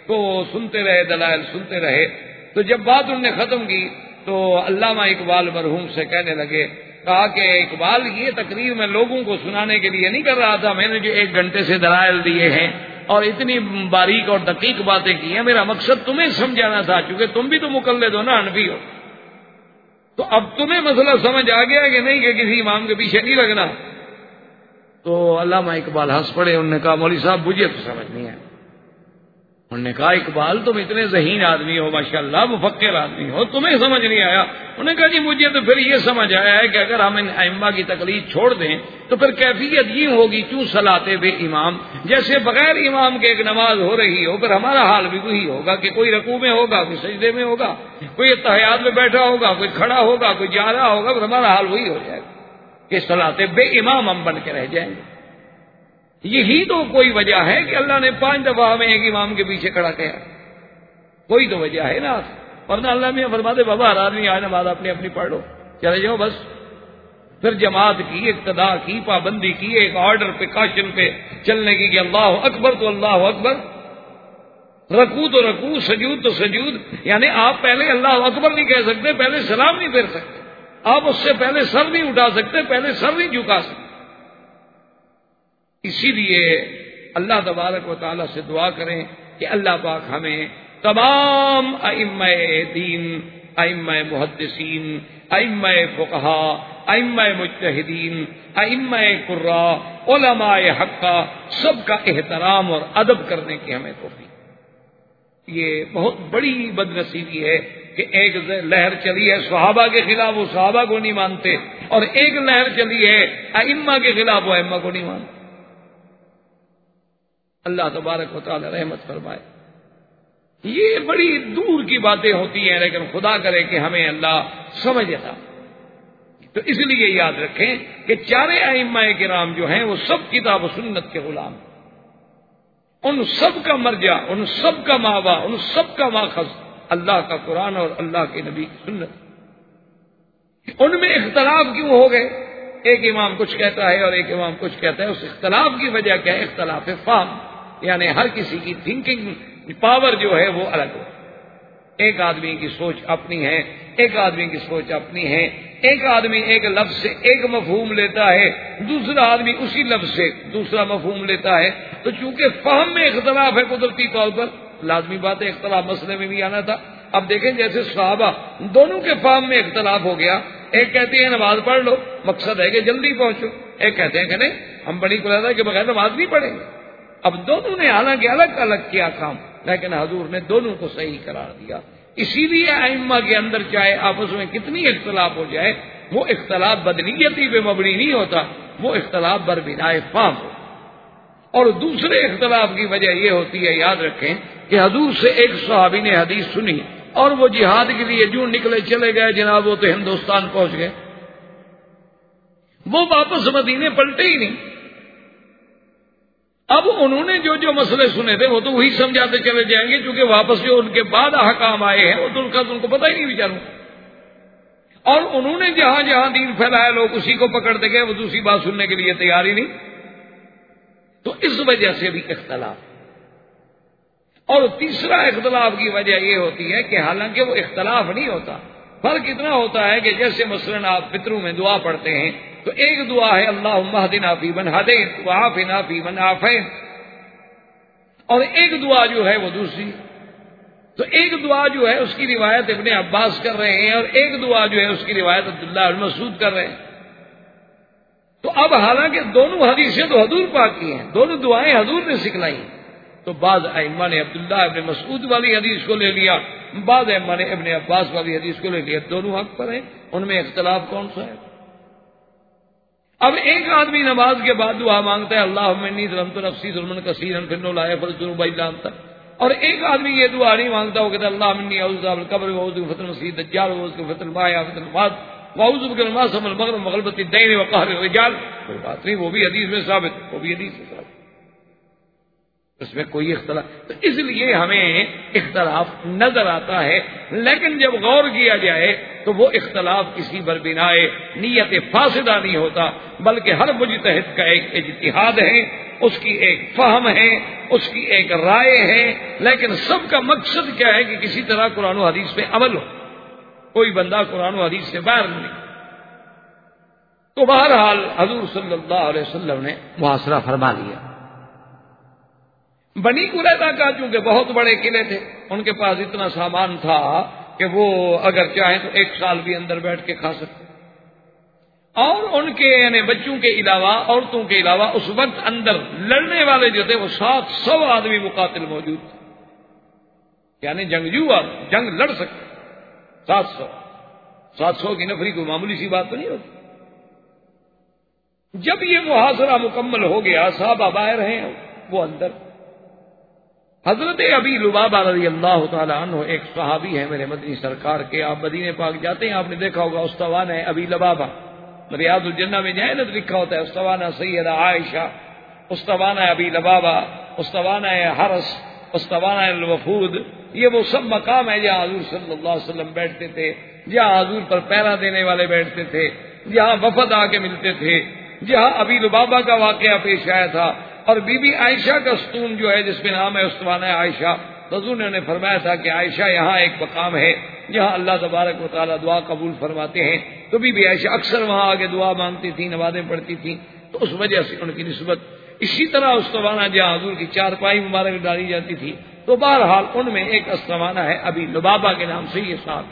تو سنتے رہے، دلائل سنتے رہے. تو جب بات انہوں نے ختم کی تو علامہ اقبال مرحوم سے کہنے لگے، کہا کہ اقبال یہ تقریر میں لوگوں کو سنانے کے لیے نہیں کر رہا تھا، میں نے جو 1 گھنٹے سے دلائل دیے ہیں اور اتنی باریک اور دقیق باتیں کی ہیں، میرا مقصد تمہیں سمجھانا تھا، چونکہ تم بھی تو مقلد ہو نا، حنفی ہو. تو اب تمہیں مسئلہ سمجھ آ گیا کہ نہیں کہ کسی امام کے پیچھے نہیں لگنا. تو علامہ اقبال ہنس پڑے. انہوں نے کہا مولوی صاحب مجھے تو سمجھ نہیں ہے. انہوں نے کہا اقبال تم اتنے ذہین آدمی ہو، ماشاءاللہ مفکر آدمی ہو، تمہیں سمجھ نہیں آیا. انہوں نے کہا جی مجھے تو پھر یہ سمجھ آیا ہے کہ اگر ہم ان ائمہ کی تقلید چھوڑ دیں تو پھر کیفیت یہ ہوگی کیوں صلاتے بے امام، جیسے بغیر امام کے ایک نماز ہو رہی ہو، پھر ہمارا حال بھی وہی ہوگا کہ کوئی رکوع میں ہوگا، کوئی سجدے میں ہوگا، کوئی اتحیات میں بیٹھا ہوگا، کوئی کھڑا ہوگا، کوئی جا رہا ہوگا، پھر ہمارا حال وہی ہو جائے گا کہ صلاتے بے امام ہم بن کے رہ جائیں گے. یہی تو کوئی وجہ ہے کہ اللہ نے 5 دفعہ ہمیں ایک امام کے پیچھے کھڑا کیا. کوئی تو وجہ ہے نا، ورنہ اللہ میں فرماتے بابا ہر آدمی آئے نماز اپنی اپنی پڑھ لو، چلے جاؤ بس. پھر جماعت کی، اقتداء کی، پابندی کی، ایک آرڈر پہ کاشن پہ چلنے کی کہ اللہ اکبر تو اللہ اکبر، رکوع تو رکوع، سجود تو سجود. یعنی آپ پہلے اللہ اکبر نہیں کہہ سکتے، پہلے سلام نہیں پھیر سکتے، آپ اس سے پہلے سر نہیں اٹھا سکتے، پہلے سر نہیں جھکا سکتے. اسی لیے اللہ تبارک و تعالی سے دعا کریں کہ اللہ پاک ہمیں تمام ائمہ دین، ائمہ محدثین، ائمہ فقہا، ائمہ مجتہدین، ائمہ قراء، علماء حقہ سب کا احترام اور ادب کرنے کی ہمیں توفیق. یہ بہت بڑی بد نصیبی ہے کہ ایک لہر چلی ہے صحابہ کے خلاف، وہ صحابہ کو نہیں مانتے، اور ایک لہر چلی ہے ائمہ کے خلاف، وہ ائمہ کو نہیں مانتے. اللہ تبارک و تعالی رحمت فرمائے. یہ بڑی دور کی باتیں ہوتی ہیں، لیکن خدا کرے کہ ہمیں اللہ سمجھ عطا. تو اس لیے یاد رکھیں کہ 4 ائمہ کرام جو ہیں وہ سب کتاب و سنت کے غلام، ان سب کا مرجع، ان سب کا ماوا، ان سب کا ماخذ اللہ کا قرآن اور اللہ کے نبی کی سنت. ان میں اختلاف کیوں ہو گئے؟ ایک امام کچھ کہتا ہے اور ایک امام کچھ کہتا ہے. اس اختلاف کی وجہ کیا ہے؟ اختلاف فہم، یعنی ہر کسی کی تھنکنگ پاور جو ہے وہ الگ ہو. ایک آدمی کی سوچ اپنی ہے، ایک آدمی کی سوچ اپنی ہے. ایک آدمی ایک لفظ سے ایک مفہوم لیتا ہے، دوسرا آدمی اسی لفظ سے دوسرا مفہوم لیتا ہے. تو چونکہ فہم میں اختلاف ہے قدرتی طور پر، لازمی بات ہے اختلاف مسئلے میں بھی آنا تھا. اب دیکھیں جیسے صحابہ دونوں کے فہم میں اختلاف ہو گیا. ایک کہتے ہیں نماز پڑھ لو، مقصد ہے کہ جلدی پہنچو. ایک کہتے ہیں کہ نہیں، ہم بڑی قلعہ کے بغیر نماز نہیں پڑھیں گے. اب دونوں نے حالانکہ الگ الگ کیا کام، لیکن حضور نے دونوں کو صحیح قرار دیا. اسی لیے ائمہ کے اندر چاہے آپس میں کتنی اختلاف ہو جائے، وہ اختلاف بدنیتی پہ مبنی نہیں ہوتا، وہ اختلاف بربنائے فہم ہو. اور دوسرے اختلاف کی وجہ یہ ہوتی ہے، یاد رکھیں کہ حضور سے ایک صحابی نے حدیث سنی اور وہ جہاد کے لیے جو نکلے چلے گئے جناب، وہ تو ہندوستان پہنچ گئے، وہ واپس مدینے پلٹے ہی نہیں. اب انہوں نے جو جو مسئلے سنے تھے وہ تو وہی سمجھاتے چلے جائیں گے، کیونکہ واپس جو ان کے بعد احکام آئے ہیں وہ تو ان کو پتہ ہی نہیں بیچاروں. اور انہوں نے جہاں جہاں دین پھیلایا لوگ اسی کو پکڑتے گئے، وہ دوسری بات سننے کے لیے تیار ہی نہیں. تو اس وجہ سے بھی اختلاف. اور تیسرا اختلاف کی وجہ یہ ہوتی ہے کہ حالانکہ وہ اختلاف نہیں ہوتا، فرق اتنا ہوتا ہے کہ جیسے مثلاً آپ فطروں میں دعا پڑھتے ہیں تو ایک دعا ہے اللہم اہدنا فیمن ہدیت وعافنا فیمن عافیت، اور ایک دعا جو ہے وہ دوسری. تو ایک دعا جو ہے اس کی روایت ابن عباس کر رہے ہیں، اور ایک دعا جو ہے اس کی روایت عبداللہ بن مسعود کر رہے ہیں. تو اب حالانکہ دونوں حدیثیں تو حضور پاک کی ہیں، دونوں دعائیں حضور نے سکھلائی ہیں، تو بعض ائمہ نے عبداللہ ابن مسعود والی حدیث کو لے لیا، بعض ائمہ نے ابن عباس والی حدیث کو لے لیا. دونوں حق پر ہیں، ان میں اختلاف کون سا ہے؟ اب ایک آدمی نماز کے بعد دعا مانگتا ہے اللہم انی ظلمت نفسی ظلما کثیرا فانہ لا یغفر الذنوب الا انت، اور ایک آدمی یہ دعا نہیں مانگتا، وہ کہتا ہے اللہم انی اعوذ بک من القبر واعوذ بک من فتنة المسیح الدجال واعوذ بک من فتنة الماء وفتنة الممات واعوذ بک من المأثم والمغرم وغلبۃ الدین وقہر الرجال. کوئی بات نہیں، وہ بھی حدیث میں ثابت، وہ بھی حدیث میں ثابت، اس میں کوئی اختلاف. تو اس لیے ہمیں اختلاف نظر آتا ہے، لیکن جب غور کیا جائے تو وہ اختلاف کسی بربنائے نیت فاسدہ نہیں ہوتا، بلکہ ہر مجتہد کا ایک اجتہاد ہے اس کی ایک فہم ہے، اس کی ایک رائے ہے، لیکن سب کا مقصد کیا ہے کہ کسی طرح قرآن و حدیث پہ عمل ہو، کوئی بندہ قرآن و حدیث سے باہر نہیں۔ تو بہرحال حضور صلی اللہ علیہ وسلم نے محاصرہ فرما لیا۔ بنی قریظہ کا چونکہ بہت بڑے قلعے تھے، ان کے پاس اتنا سامان تھا کہ وہ اگر چاہیں تو 1 سال بھی اندر بیٹھ کے کھا سکتے، اور ان کے یعنی بچوں کے علاوہ، عورتوں کے علاوہ اس وقت اندر لڑنے والے جو تھے وہ 700 آدمی مقاتل موجود تھے، یعنی جنگجو آدمی جنگ لڑ سکتے۔ 700 کی نفری کوئی معمولی سی بات تو نہیں ہوتی۔ جب یہ محاصرہ مکمل ہو گیا، صحابہ باہر ہیں، وہ اندر۔ حضرت ابی لبابہ رضی اللہ تعالی عنہ ایک صحابی ہیں میرے مدنی سرکار کے، آپ مدینے پاک جاتے ہیں، آپ نے دیکھا ہوگا استوانہ ابی لبابہ، ریاض الجنہ میں جائے نا تو لکھا ہوتا ہے استوانہ سیدہ عائشہ، استوانہ ابی لبابہ، استوانہ حرس، استوانہ الوفود، یہ وہ سب مقام ہے جہاں حضور صلی اللہ علیہ وسلم بیٹھتے تھے، جہاں حضور پر پہرا دینے والے بیٹھتے تھے، جہاں وفد آ کے ملتے تھے، جہاں ابی لبابہ کا واقعہ پیش آیا تھا، اور بی بی عائشہ کا ستون جو ہے جس میں نام ہے استوانہ عائشہ، حضور نے فرمایا تھا کہ عائشہ یہاں ایک مقام ہے جہاں اللہ تبارک و تعالیٰ دعا قبول فرماتے ہیں، تو بی بی عائشہ اکثر وہاں آگے دعا مانگتی تھی، نمازیں پڑھتی تھیں، تو اس وجہ سے ان کی نسبت۔ اسی طرح استوانہ جہاں حضور کی چارپائی مبارک ڈالی جاتی تھی، تو بہرحال ان میں ایک استوانہ ہے ابی لبابہ کے نام سے یہ صاحب۔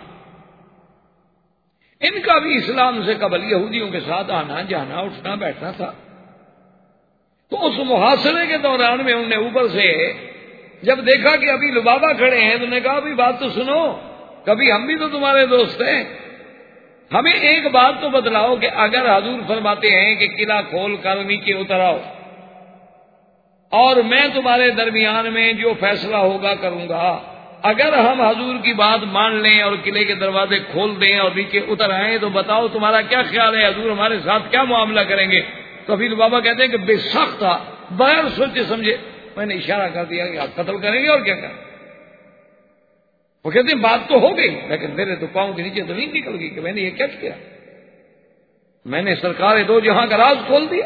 ان کا بھی اسلام سے قبل یہودیوں کے ساتھ آنا جانا اٹھنا بیٹھنا تھا، تو اس محاصرے کے دوران میں انہوں نے اوپر سے جب دیکھا کہ ابھی لبابہ کھڑے ہیں تو انہوں نے کہا ابھی بات تو سنو، کبھی ہم بھی تو تمہارے دوست ہیں، ہمیں ایک بات تو بتلاؤ کہ اگر حضور فرماتے ہیں کہ قلعہ کھول کر نیچے اتر آؤ اور میں تمہارے درمیان میں جو فیصلہ ہوگا کروں گا، اگر ہم حضور کی بات مان لیں اور قلعے کے دروازے کھول دیں اور نیچے اتر آئیں تو بتاؤ تمہارا کیا خیال ہے، حضور ہمارے ساتھ کیا معاملہ کریں گے؟ تو ابھی بابا کہتے ہیں کہ بے سخت تھا، بغیر سوچے سمجھے میں نے اشارہ کر دیا کہ آپ قتل کریں گے اور کیا کریں۔ وہ کہتے ہیں بات تو ہو گئی، لیکن میرے تو پاؤں کے نیچے زمین نکل گئی کہ میں نے یہ کیا کیا، میں نے سرکار دو جہاں کا راز کھول دیا۔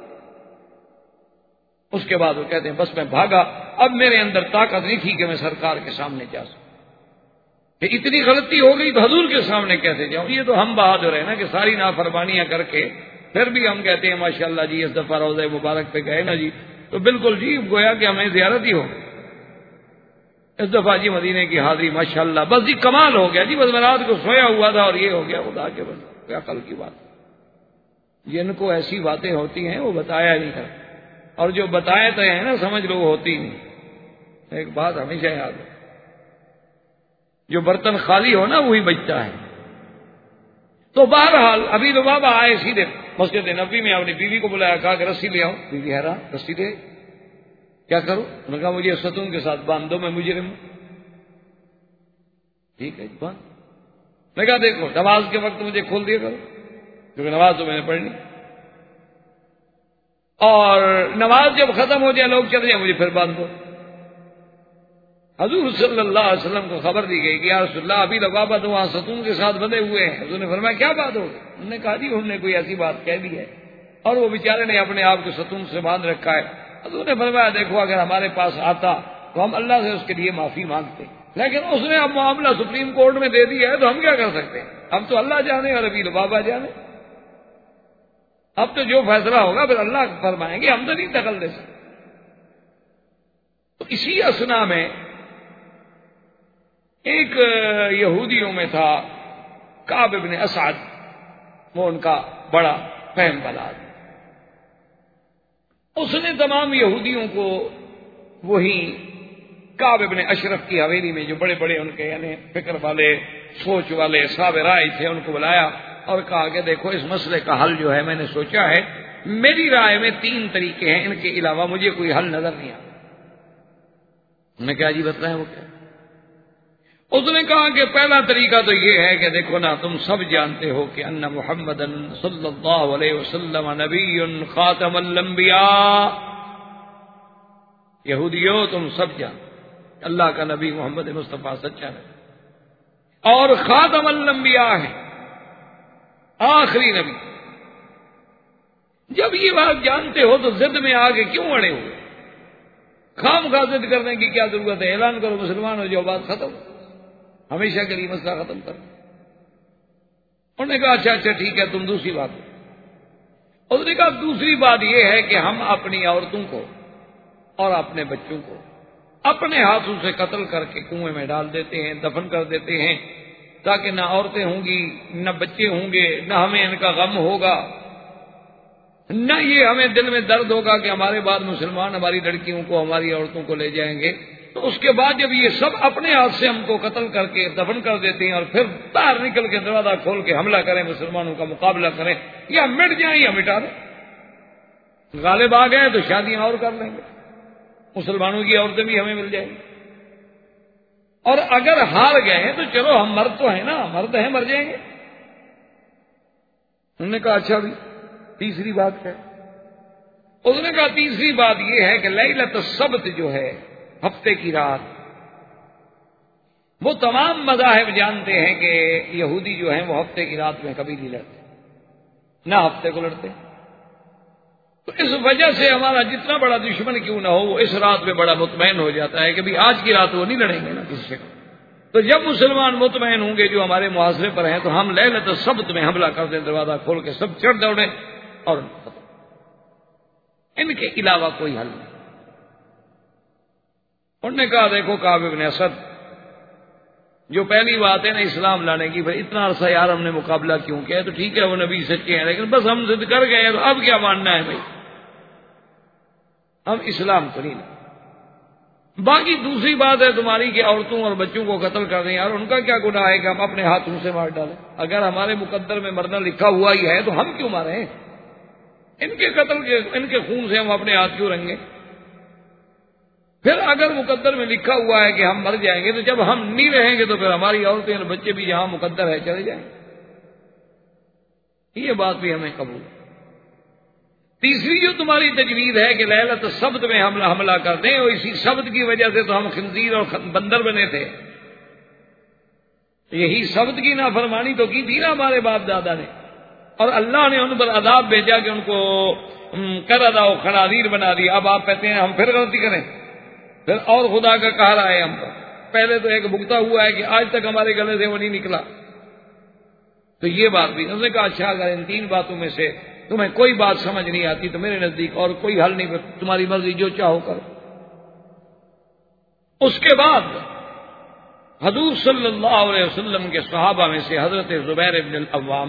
اس کے بعد وہ کہتے ہیں بس میں بھاگا، اب میرے اندر طاقت نہیں تھی کہ میں سرکار کے سامنے جا سکوں، کہ اتنی غلطی ہو گئی تو حضور کے سامنے کیسے جاؤں؟ یہ تو ہم بہادر ہیں نا کہ ساری نافرمانیاں کر کے پھر بھی ہم کہتے ہیں ماشاءاللہ جی اس دفعہ روضہ مبارک پہ گئے نا جی تو بالکل جی گویا کہ ہمیں زیارت ہی ہو، اس دفعہ جی مدینے کی حاضری ماشاءاللہ، بس جی کمال ہو گیا جی، بس میں رات کو سویا ہوا تھا اور یہ ہو گیا، خدا کے بس کیا عقل کی بات۔ جن کو ایسی باتیں ہوتی ہیں وہ بتایا نہیں کرتے، اور جو بتائے تو ہیں نا سمجھ لو وہ ہوتی نہیں۔ ایک بات ہمیشہ یاد ہے، جو برتن خالی ہو نا وہی بچتا ہے۔ تو بہرحال ابھی لبابہ آئے سیدھے مسجد نبوی میں، اپنی بیوی کو بلایا، کہا کہ رسی لے آؤ، بیوی حیران، رسی دے کیا کروں؟ انہوں نے کہا مجھے ستون کے ساتھ باندھ دو، میں مجرم ہوں۔ ٹھیک ہے باندھ۔ میں کہا دیکھو نماز کے وقت مجھے کھول دیا کرو، کیونکہ نماز تو میں نے پڑھنی، اور نماز جب ختم ہو جائے لوگ چلے جائیں مجھے پھر باندھ دو۔ حضور صلی اللہ علیہ وسلم کو خبر دی گئی کہ یا رسول اللہ ابھی لبابہ تو وہاں ستون کے ساتھ بندھے ہوئے ہیں۔ حضور نے فرمایا کیا بات ہو گئی؟ انہوں نے کہا جی انہوں نے کوئی ایسی بات کہہ دی ہے اور وہ بیچارے نے اپنے آپ کو ستون سے باندھ رکھا ہے۔ حضور نے فرمایا دیکھو اگر ہمارے پاس آتا تو ہم اللہ سے اس کے لیے معافی مانگتے، لیکن اس نے اب معاملہ سپریم کورٹ میں دے دیا ہے تو ہم کیا کر سکتے ہیں؟ اب تو اللہ جانے اور ابھی لبابہ جانے، اب تو جو فیصلہ ہوگا پھر اللہ فرمائیں گے، ہم تو نہیں دخل دے سکتے۔ تو اسی اسنا میں ایک یہودیوں میں تھا کعب ابن اسعد، وہ ان کا بڑا فہم والا آدمی، اس نے تمام یہودیوں کو وہی کعب ابن اشرف کی حویلی میں جو بڑے بڑے ان کے یعنی فکر والے سوچ والے صاحب رائے تھے ان کو بلایا اور کہا کہ دیکھو اس مسئلے کا حل جو ہے میں نے سوچا ہے، میری رائے میں 3 طریقے ہیں، ان کے علاوہ مجھے کوئی حل نظر نہیں آتا۔ انہوں نے کہا جی بتلائیں وہ کیا؟ اس نے کہا کہ پہلا طریقہ تو یہ ہے کہ دیکھو نا تم سب جانتے ہو کہ ان محمد صلی اللہ علیہ وسلم نبی خاتم الانبیاء، یہودیو تم سب جانتے اللہ کا نبی محمد مصطفیٰ سچا ہے اور خاتم الانبیاء ہے، آخری نبی۔ جب یہ بات جانتے ہو تو ضد میں آگے کیوں اڑے ہوئے؟ خام خواہ ضد کرنے کی کیا ضرورت ہے؟ اعلان کرو مسلمان ہو جاؤ، بات ختم، ہمیشہ کے لیے مسئلہ ختم کرو۔ انہوں نے کہا اچھا ٹھیک ہے، تم دوسری بات۔ انہوں نے کہا دوسری بات یہ ہے کہ ہم اپنی عورتوں کو اور اپنے بچوں کو اپنے ہاتھوں سے قتل کر کے کنویں میں ڈال دیتے ہیں، دفن کر دیتے ہیں، تاکہ نہ عورتیں ہوں گی، نہ بچے ہوں گے، نہ ہمیں ان کا غم ہوگا، نہ یہ ہمیں دل میں درد ہوگا کہ ہمارے بعد مسلمان ہماری لڑکیوں کو، ہماری عورتوں کو لے جائیں گے۔ تو اس کے بعد جب یہ سب اپنے ہاتھ سے ہم کو قتل کر کے دفن کر دیتے ہیں اور پھر باہر نکل کے دروازہ کھول کے حملہ کریں، مسلمانوں کا مقابلہ کریں، یا مٹ جائیں یا مٹا دیں۔ غالب آ گئے تو شادیاں اور کر لیں گے، مسلمانوں کی عورتیں بھی ہمیں مل جائیں گی، اور اگر ہار گئے تو چلو ہم مرد تو ہیں نا، مرد ہیں، مر جائیں گے۔ انہوں نے کہا اچھا بھی تیسری بات ہے۔ انہوں نے کہا تیسری بات یہ ہے کہ لیلۃ السبت جو ہے، ہفتے کی رات، وہ تمام مذاہب جانتے ہیں کہ یہودی جو ہیں وہ ہفتے کی رات میں کبھی نہیں لڑتے، نہ ہفتے کو لڑتے۔ تو اس وجہ سے ہمارا جتنا بڑا دشمن کیوں نہ ہو، وہ اس رات میں بڑا مطمئن ہو جاتا ہے کہ بھی آج کی رات وہ نہیں لڑیں گے نا کسی سے۔ تو جب مسلمان مطمئن ہوں گے جو ہمارے محاصرے پر ہیں، تو ہم لیلۃ السبت میں حملہ کر دیں، دروازہ کھول کے سب چڑھ دوڑیں اور ان کے علاوہ کوئی حل نہیں۔ انہوں نے کہا دیکھو کعب بن اسد، جو پہلی بات ہے نا اسلام لانے کی، بھائی اتنا عرصہ یار ہم نے مقابلہ کیوں کیا؟ تو ٹھیک ہے وہ نبی سچے ہیں، لیکن بس ہم ضد کر گئے، تو اب کیا ماننا ہے بھائی؟ ہم اسلام تو نہیں۔ باقی دوسری بات ہے تمہاری کہ عورتوں اور بچوں کو قتل کر دیں، اور ان کا کیا گناہ ہے کہ ہم اپنے ہاتھوں سے مار ڈالیں؟ اگر ہمارے مقدر میں مرنا لکھا ہوا ہی ہے تو ہم کیوں ماریں؟ ان کے قتل کے، ان کے خون سے ہم اپنے ہاتھ کیوں رنگیں؟ پھر اگر مقدر میں لکھا ہوا ہے کہ ہم مر جائیں گے، تو جب ہم نہیں رہیں گے تو پھر ہماری عورتیں اور بچے بھی جہاں مقدر ہے چلے جائیں گے۔ یہ بات بھی ہمیں قبول ہے۔ تیسری جو تمہاری تجویز ہے کہ لیلۃ السبت میں حملہ کر دیں، اور اسی سبت کی وجہ سے تو ہم خنزیر اور بندر بنے تھے، یہی سبت کی نافرمانی تو کی تھی نا ہمارے باپ دادا نے، اور اللہ نے ان پر عذاب بھیجا کہ ان کو قردہ و خنازیر بنا دیا۔ اب آپ کہتے ہیں ہم پھر غلطی کریں، پھر اور خدا کا قہر آئے ہم پر۔ پہلے تو ایک بھگتا ہوا ہے کہ آج تک ہمارے گلے سے وہ نہیں نکلا۔ تو یہ بات بھی انہوں نے کہا اچھا اگر ان تین باتوں میں سے تمہیں کوئی بات سمجھ نہیں آتی تو میرے نزدیک اور کوئی حل نہیں، تمہاری مرضی جو چاہو کرو۔ اس کے بعد حضور صلی اللہ علیہ وسلم کے صحابہ میں سے حضرت زبیر بن العوام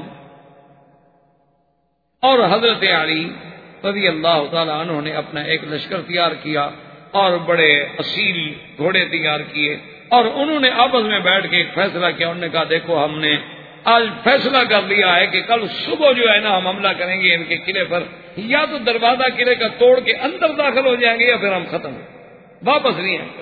اور حضرت علی رضی اللہ تعالی عنہ نے اپنا ایک لشکر تیار کیا اور بڑے اصیل گھوڑے تیار کیے، اور انہوں نے آپس میں بیٹھ کے ایک فیصلہ کیا۔ انہوں نے کہا دیکھو ہم نے آج فیصلہ کر لیا ہے کہ کل صبح جو ہے نا ہم حملہ کریں گے ان کے قلعے پر، یا تو دروازہ قلعے کا توڑ کے اندر داخل ہو جائیں گے یا پھر ہم ختم واپس نہیں آئیں گے۔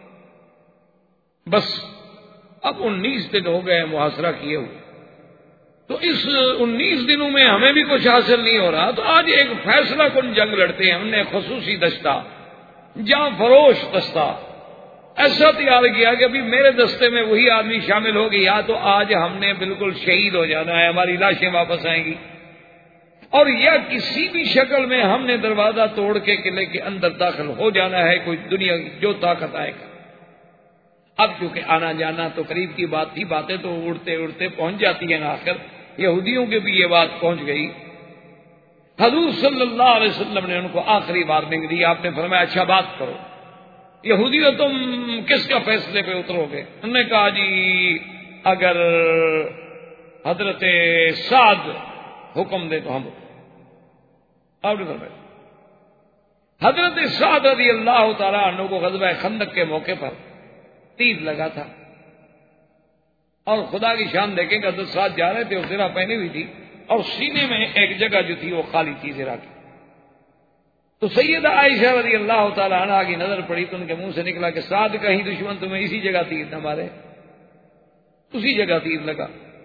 بس اب 19 دن ہو گئے محاصرہ کیے ہوئے، تو اس 19 دنوں میں ہمیں بھی کچھ حاصل نہیں ہو رہا، تو آج ایک فیصلہ کن جنگ لڑتے ہیں۔ ہم نے خصوصی دستہ، جہاں فروش دستہ ایسا تیار کیا کہ ابھی میرے دستے میں وہی آدمی شامل ہو گیا، یا تو آج ہم نے بالکل شہید ہو جانا ہے، ہماری لاشیں واپس آئیں گی، اور یا کسی بھی شکل میں ہم نے دروازہ توڑ کے قلعے کے اندر داخل ہو جانا ہے، کوئی دنیا کی جو طاقت آئے گا۔ اب چونکہ آنا جانا تو قریب کی بات تھی، باتیں تو اڑتے اڑتے پہنچ جاتی ہیں، آخر یہودیوں کے بھی یہ بات پہنچ گئی۔ حضور صلی اللہ علیہ وسلم نے ان کو آخری وارننگ دی، آپ نے فرمایا اچھا بات کرو یہودیوں، تم کس کا فیصلے پہ اترو گے؟ انہوں نے کہا جی اگر حضرت سعد حکم دے تو ہم آپ نے فرمایا۔ حضرت سعد رضی اللہ تعالیٰ عنہ کو غزوہ خندق کے موقع پر تیر لگا تھا، اور خدا کی شان دیکھیں کہ حضرت سعد جا رہے تھے، وہ زرہ پہنی ہوئی تھی اور سینے میں ایک جگہ جو تھی وہ خالی تھی زرہ کی۔ تو سیدہ عائشہ رضی اللہ تعالی عنہا کی نظر پڑی تو ان کے منہ سے نکلا کہ سعد کہیں دشمن تمہیں اسی جگہ تیر نہ مارے، اسی جگہ تیر لگا۔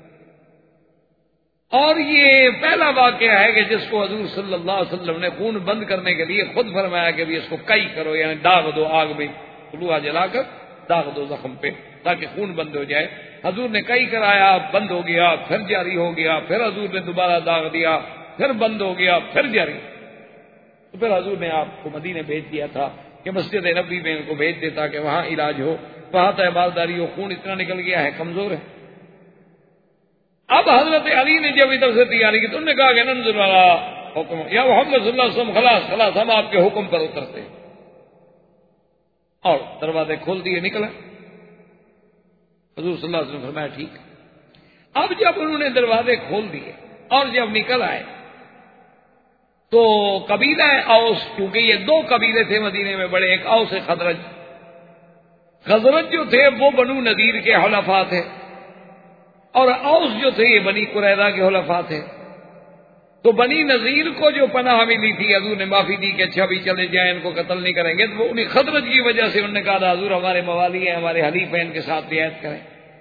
اور یہ پہلا واقعہ ہے کہ جس کو حضور صلی اللہ علیہ وسلم نے خون بند کرنے کے لیے خود فرمایا کہ بھی اس کو کئی کرو، یعنی داغ دو آگ میں، لوہا جلا کر داغ دو زخم پہ تاکہ خون بند ہو جائے۔ حضور نے کئی کرایا، بند ہو گیا، پھر جاری ہو گیا، پھر حضور نے دوبارہ داغ دیا، پھر بند ہو گیا، پھر جاری. تو پھر حضور نے آپ کو مدینے بھیج دیا تھا کہ مسجد نبوی میں ان کو بھیج دیتا کہ وہاں علاج ہو، وہاں تہبارداری ہو، خون اتنا نکل گیا ہے، کمزور ہے. اب حضرت علی نے جب ادھر سے تیاری کی تو انہوں نے کہا کہ ننظر والا حکم یا محمد صلی اللہ علیہ وسلم، خلاص خلاص، ہم آپ کے حکم پر اترتے. اور دروازے کھول دیے، نکلا. حضور صلی اللہ علیہ وسلم فرمایا ٹھیک. اب جب انہوں نے دروازے کھول دیے اور جب نکل آئے تو قبیلہ اوس، کیونکہ یہ دو قبیلے تھے مدینے میں بڑے، ایک اوس ایک خزرج. خزرج جو تھے وہ بنو نذیر کے حلفاء تھے اور اوس جو تھے یہ بنی قریظہ کے حلفاء تھے. تو بنی نذیر کو جو پناہ ملی تھی حضور نے معافی دی کہ اچھا بھی چلے جائیں، ان کو قتل نہیں کریں گے. تو وہ انہیں خزرج کی وجہ سے انہوں نے کہا حضور ہمارے موالی ہیں، ہمارے حلیف ہیں، ان کے ساتھ رعایت کریں.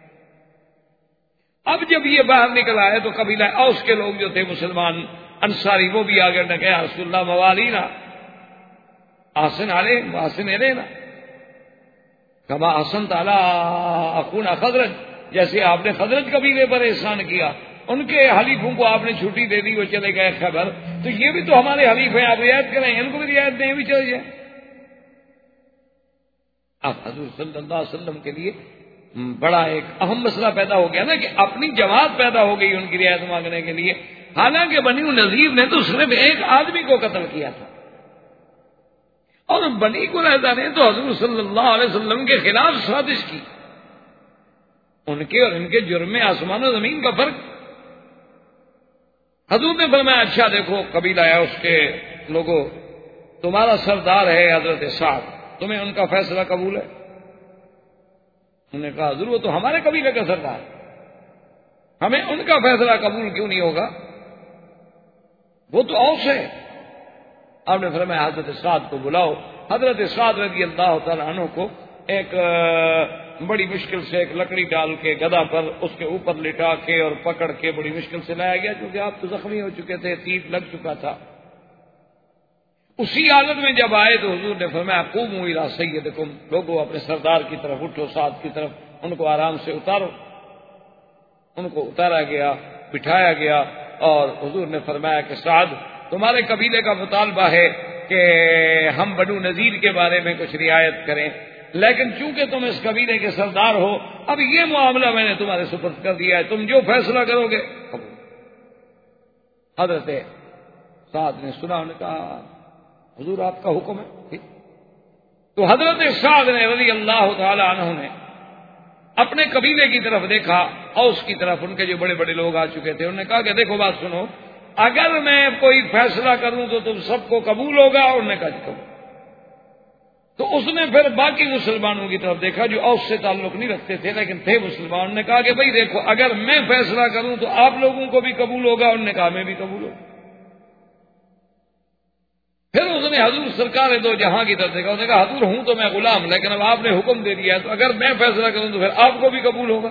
اب جب یہ باہر نکل آئے تو قبیلہ اوس کے لوگ جو تھے مسلمان انصاری، وہ بھی آگے نے کہا رسول اللہ موالی نا آسن آلے آسن ارے نا کما آسن تعالی اخونا خزرج، جیسے آپ نے خزرج قبیلے پر احسان کیا، ان کے حلیفوں کو آپ نے چھٹی دے دی، وہ چلے گئے خیبر، تو یہ بھی تو ہمارے حلیف ہیں، آپ رعایت کریں، ان کو بھی رعایت دیں، بھی چلے جائیں. اب حضور صلی اللہ علیہ وسلم کے لیے بڑا ایک اہم مسئلہ پیدا ہو گیا نا کہ اپنی جماعت پیدا ہو گئی ان کی رعایت مانگنے کے لیے. حالانکہ بنی نذیر نے تو صرف ایک آدمی کو قتل کیا تھا اور بنی قریظہ نے تو حضور صلی اللہ علیہ وسلم کے خلاف سازش کی. ان کے اور ان کے جرم میں آسمان و زمین کا فرق. حضور نے فرمایا اچھا دیکھو قبیلہ ہے اس کے لوگوں، تمہارا سردار ہے حضرت سعد، تمہیں ان کا فیصلہ قبول ہے؟ انہوں نے کہا حضور وہ تو ہمارے قبیلے کا سردار ہے، ہمیں ان کا فیصلہ قبول کیوں نہیں ہوگا، وہ تو اوس ہے. آپ نے فرمایا حضرت سعد کو بلاؤ. حضرت سعد رضی اللہ تعالیٰ عنہ کو ایک بڑی مشکل سے ایک لکڑی ڈال کے گدھا پر اس کے اوپر لٹا کے اور پکڑ کے بڑی مشکل سے لایا گیا، کیونکہ آپ تو زخمی ہو چکے تھے، تیر لگ چکا تھا. اسی حالت میں جب آئے تو حضور نے فرمایا قوموا الی سیدکم، لوگوں اپنے سردار کی طرف اٹھو، سعد کی طرف، ان کو آرام سے اتارو. ان کو اتارا گیا، بٹھایا گیا اور حضور نے فرمایا کہ سعد تمہارے قبیلے کا مطالبہ ہے کہ ہم بنو نذیر کے بارے میں کچھ رعایت کریں، لیکن چونکہ تم اس قبیلے کے سردار ہو، اب یہ معاملہ میں نے تمہارے سپرد کر دیا ہے، تم جو فیصلہ کرو گے. حضرت سعد نے سنا، انہوں نے کہا حضور آپ کا حکم ہے. تو حضرت سعد نے رضی اللہ تعالی عنہ نے اپنے قبیلے کی طرف دیکھا، اوس کی طرف، ان کے جو بڑے بڑے لوگ آ چکے تھے. انہوں نے کہا کہ دیکھو بات سنو، اگر میں کوئی فیصلہ کروں تو تم سب کو قبول ہوگا؟ انہوں نے کہا جی قبول. تو اس نے پھر باقی مسلمانوں کی طرف دیکھا جو اوس سے تعلق نہیں رکھتے تھے لیکن تھے مسلمان. انہوں نے کہا کہ بھائی دیکھو اگر میں فیصلہ کروں تو آپ لوگوں کو بھی قبول ہوگا؟ انہوں نے کہا میں بھی قبول ہوں. پھر اس نے حضور سرکار دو جہاں کی طرف دیکھا، اس نے کہا حضور ہوں تو میں غلام، لیکن اب آپ نے حکم دے دیا ہے تو اگر میں فیصلہ کروں تو پھر آپ کو بھی قبول ہوگا.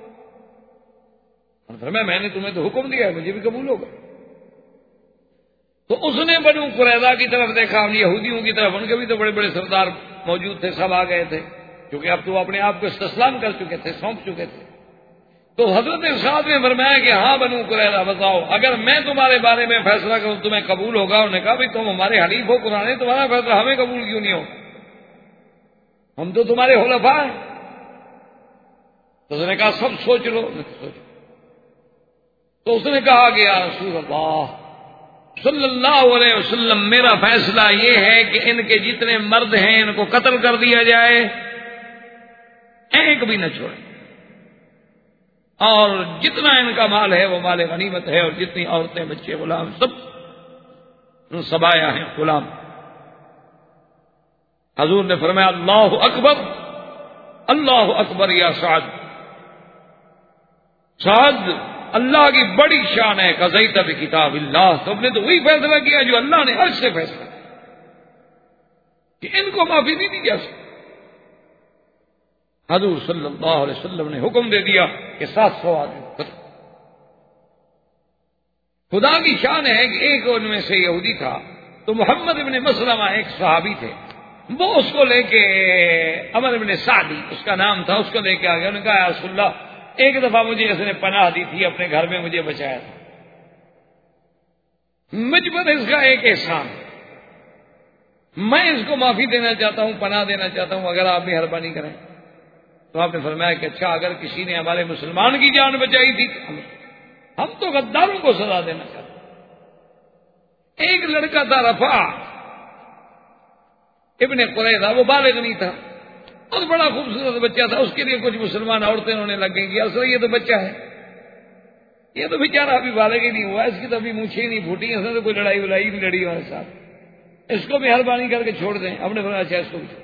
میں نے تمہیں تو حکم دیا ہے، مجھے بھی قبول ہوگا. تو اس نے بنو قریظہ کی طرف دیکھا، ان یہودیوں کی طرف، ان کے بھی تو بڑے بڑے سردار موجود تھے، سب آ گئے تھے کیونکہ اب تو اپنے آپ کو استسلام کر چکے تھے، سونپ چکے تھے. تو حضرت سعد نے فرمایا کہ ہاں بنو قریظہ بتاؤ اگر میں تمہارے بارے میں فیصلہ کروں تمہیں قبول ہوگا؟ انہوں نے کہا بھائی تم ہمارے حلیف ہو قرآن، تمہارا فیصلہ ہمیں قبول کیوں نہیں ہوگا، ہم تو تمہارے خلفاء ہیں. تو اس نے کہا سب سوچ لو. تو اس نے کہا کہ یا رسول اللہ صلی اللہ علیہ وسلم میرا فیصلہ یہ ہے کہ ان کے جتنے مرد ہیں ان کو قتل کر دیا جائے، ایک بھی نہ چھوڑے، اور جتنا ان کا مال ہے وہ مال غنیمت ہے، اور جتنی عورتیں بچے غلام سب سبایا ہیں غلام. حضور نے فرمایا اللہ اکبر اللہ اکبر یا سعد، سعد اللہ کی بڑی شان ہے، قضیت بکتاب اللہ، تم نے تو وہی فیصلہ کیا جو اللہ نے عرش سے فیصلہ کہ ان کو معافی نہیں دی جا سکتی. حضور صلی اللہ علیہ وسلم نے حکم دے دیا کہ 700 آدمی. خدا کی شان ہے کہ ایک ان میں سے یہودی تھا، تو محمد ابن مسلمہ ایک صحابی تھے، وہ اس کو لے کے عمر ابن سعدی اس کا نام تھا، اس کو لے کے آ گیا. انہوں نے کہا یا رسول اللہ ایک دفعہ مجھے اس نے پناہ دی تھی، اپنے گھر میں مجھے بچایا تھا، مجھ پر اس کا ایک احسان ہے، میں اس کو معافی دینا چاہتا ہوں، پناہ دینا چاہتا ہوں، اگر آپ مہربانی کریں۔ تو آپ نے فرمایا کہ اچھا، اگر کسی نے ہمارے مسلمان کی جان بچائی تھی ہم تو غداروں کو سزا دینا چاہتے ہیں۔ ایک لڑکا تھا رفع ابن قریظہ، وہ بالغ نہیں تھا اور بڑا خوبصورت بچہ تھا، اس کے لیے کچھ مسلمان عورتیں انہوں نے لگ گئی کہ اصل یہ تو بچہ ہے، یہ تو بیچارہ ابھی بالغ ہی نہیں ہوا، اس کی تو ابھی مونچھیں نہیں پھوٹی، اس نے تو کوئی لڑائی ولائی نہیں لڑی ہمارے ساتھ، اس کو مہربانی کر کے چھوڑ دیں۔ ہم نے فرمایا اچھا اس کو بھی چھوڑ۔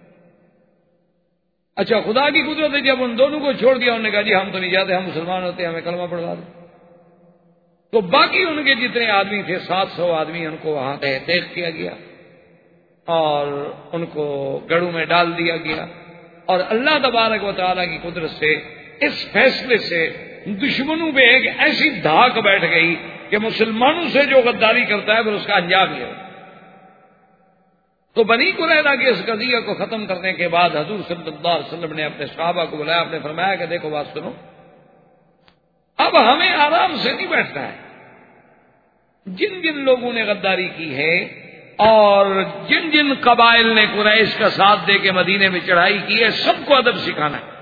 اچھا، خدا کی قدرت ہے، جب ان دونوں کو چھوڑ دیا، انہوں نے کہا جی ہم تو نہیں جاتے، ہم مسلمان ہوتے ہیں، ہمیں کلمہ پڑھوا دیں۔ تو باقی ان کے جتنے آدمی تھے 700 آدمی، ان کو وہاں دیکھ کیا گیا اور ان کو گڑھوں میں ڈال دیا گیا، اور اللہ تبارک و تعالیٰ کی قدرت سے اس فیصلے سے دشمنوں پہ ایک ایسی دھاک بیٹھ گئی کہ مسلمانوں سے جو غداری کرتا ہے پھر اس کا انجام یہ ہے۔ تو بنی قریظہ کے اس قضیہ کو ختم کرنے کے بعد حضور صلی اللہ علیہ وسلم نے اپنے صحابہ کو بلایا، آپ نے فرمایا کہ دیکھو بات سنو، اب ہمیں آرام سے نہیں بیٹھنا ہے، جن جن لوگوں نے غداری کی ہے اور جن جن قبائل نے قریش کا ساتھ دے کے مدینے میں چڑھائی کی ہے، سب کو ادب سکھانا ہے۔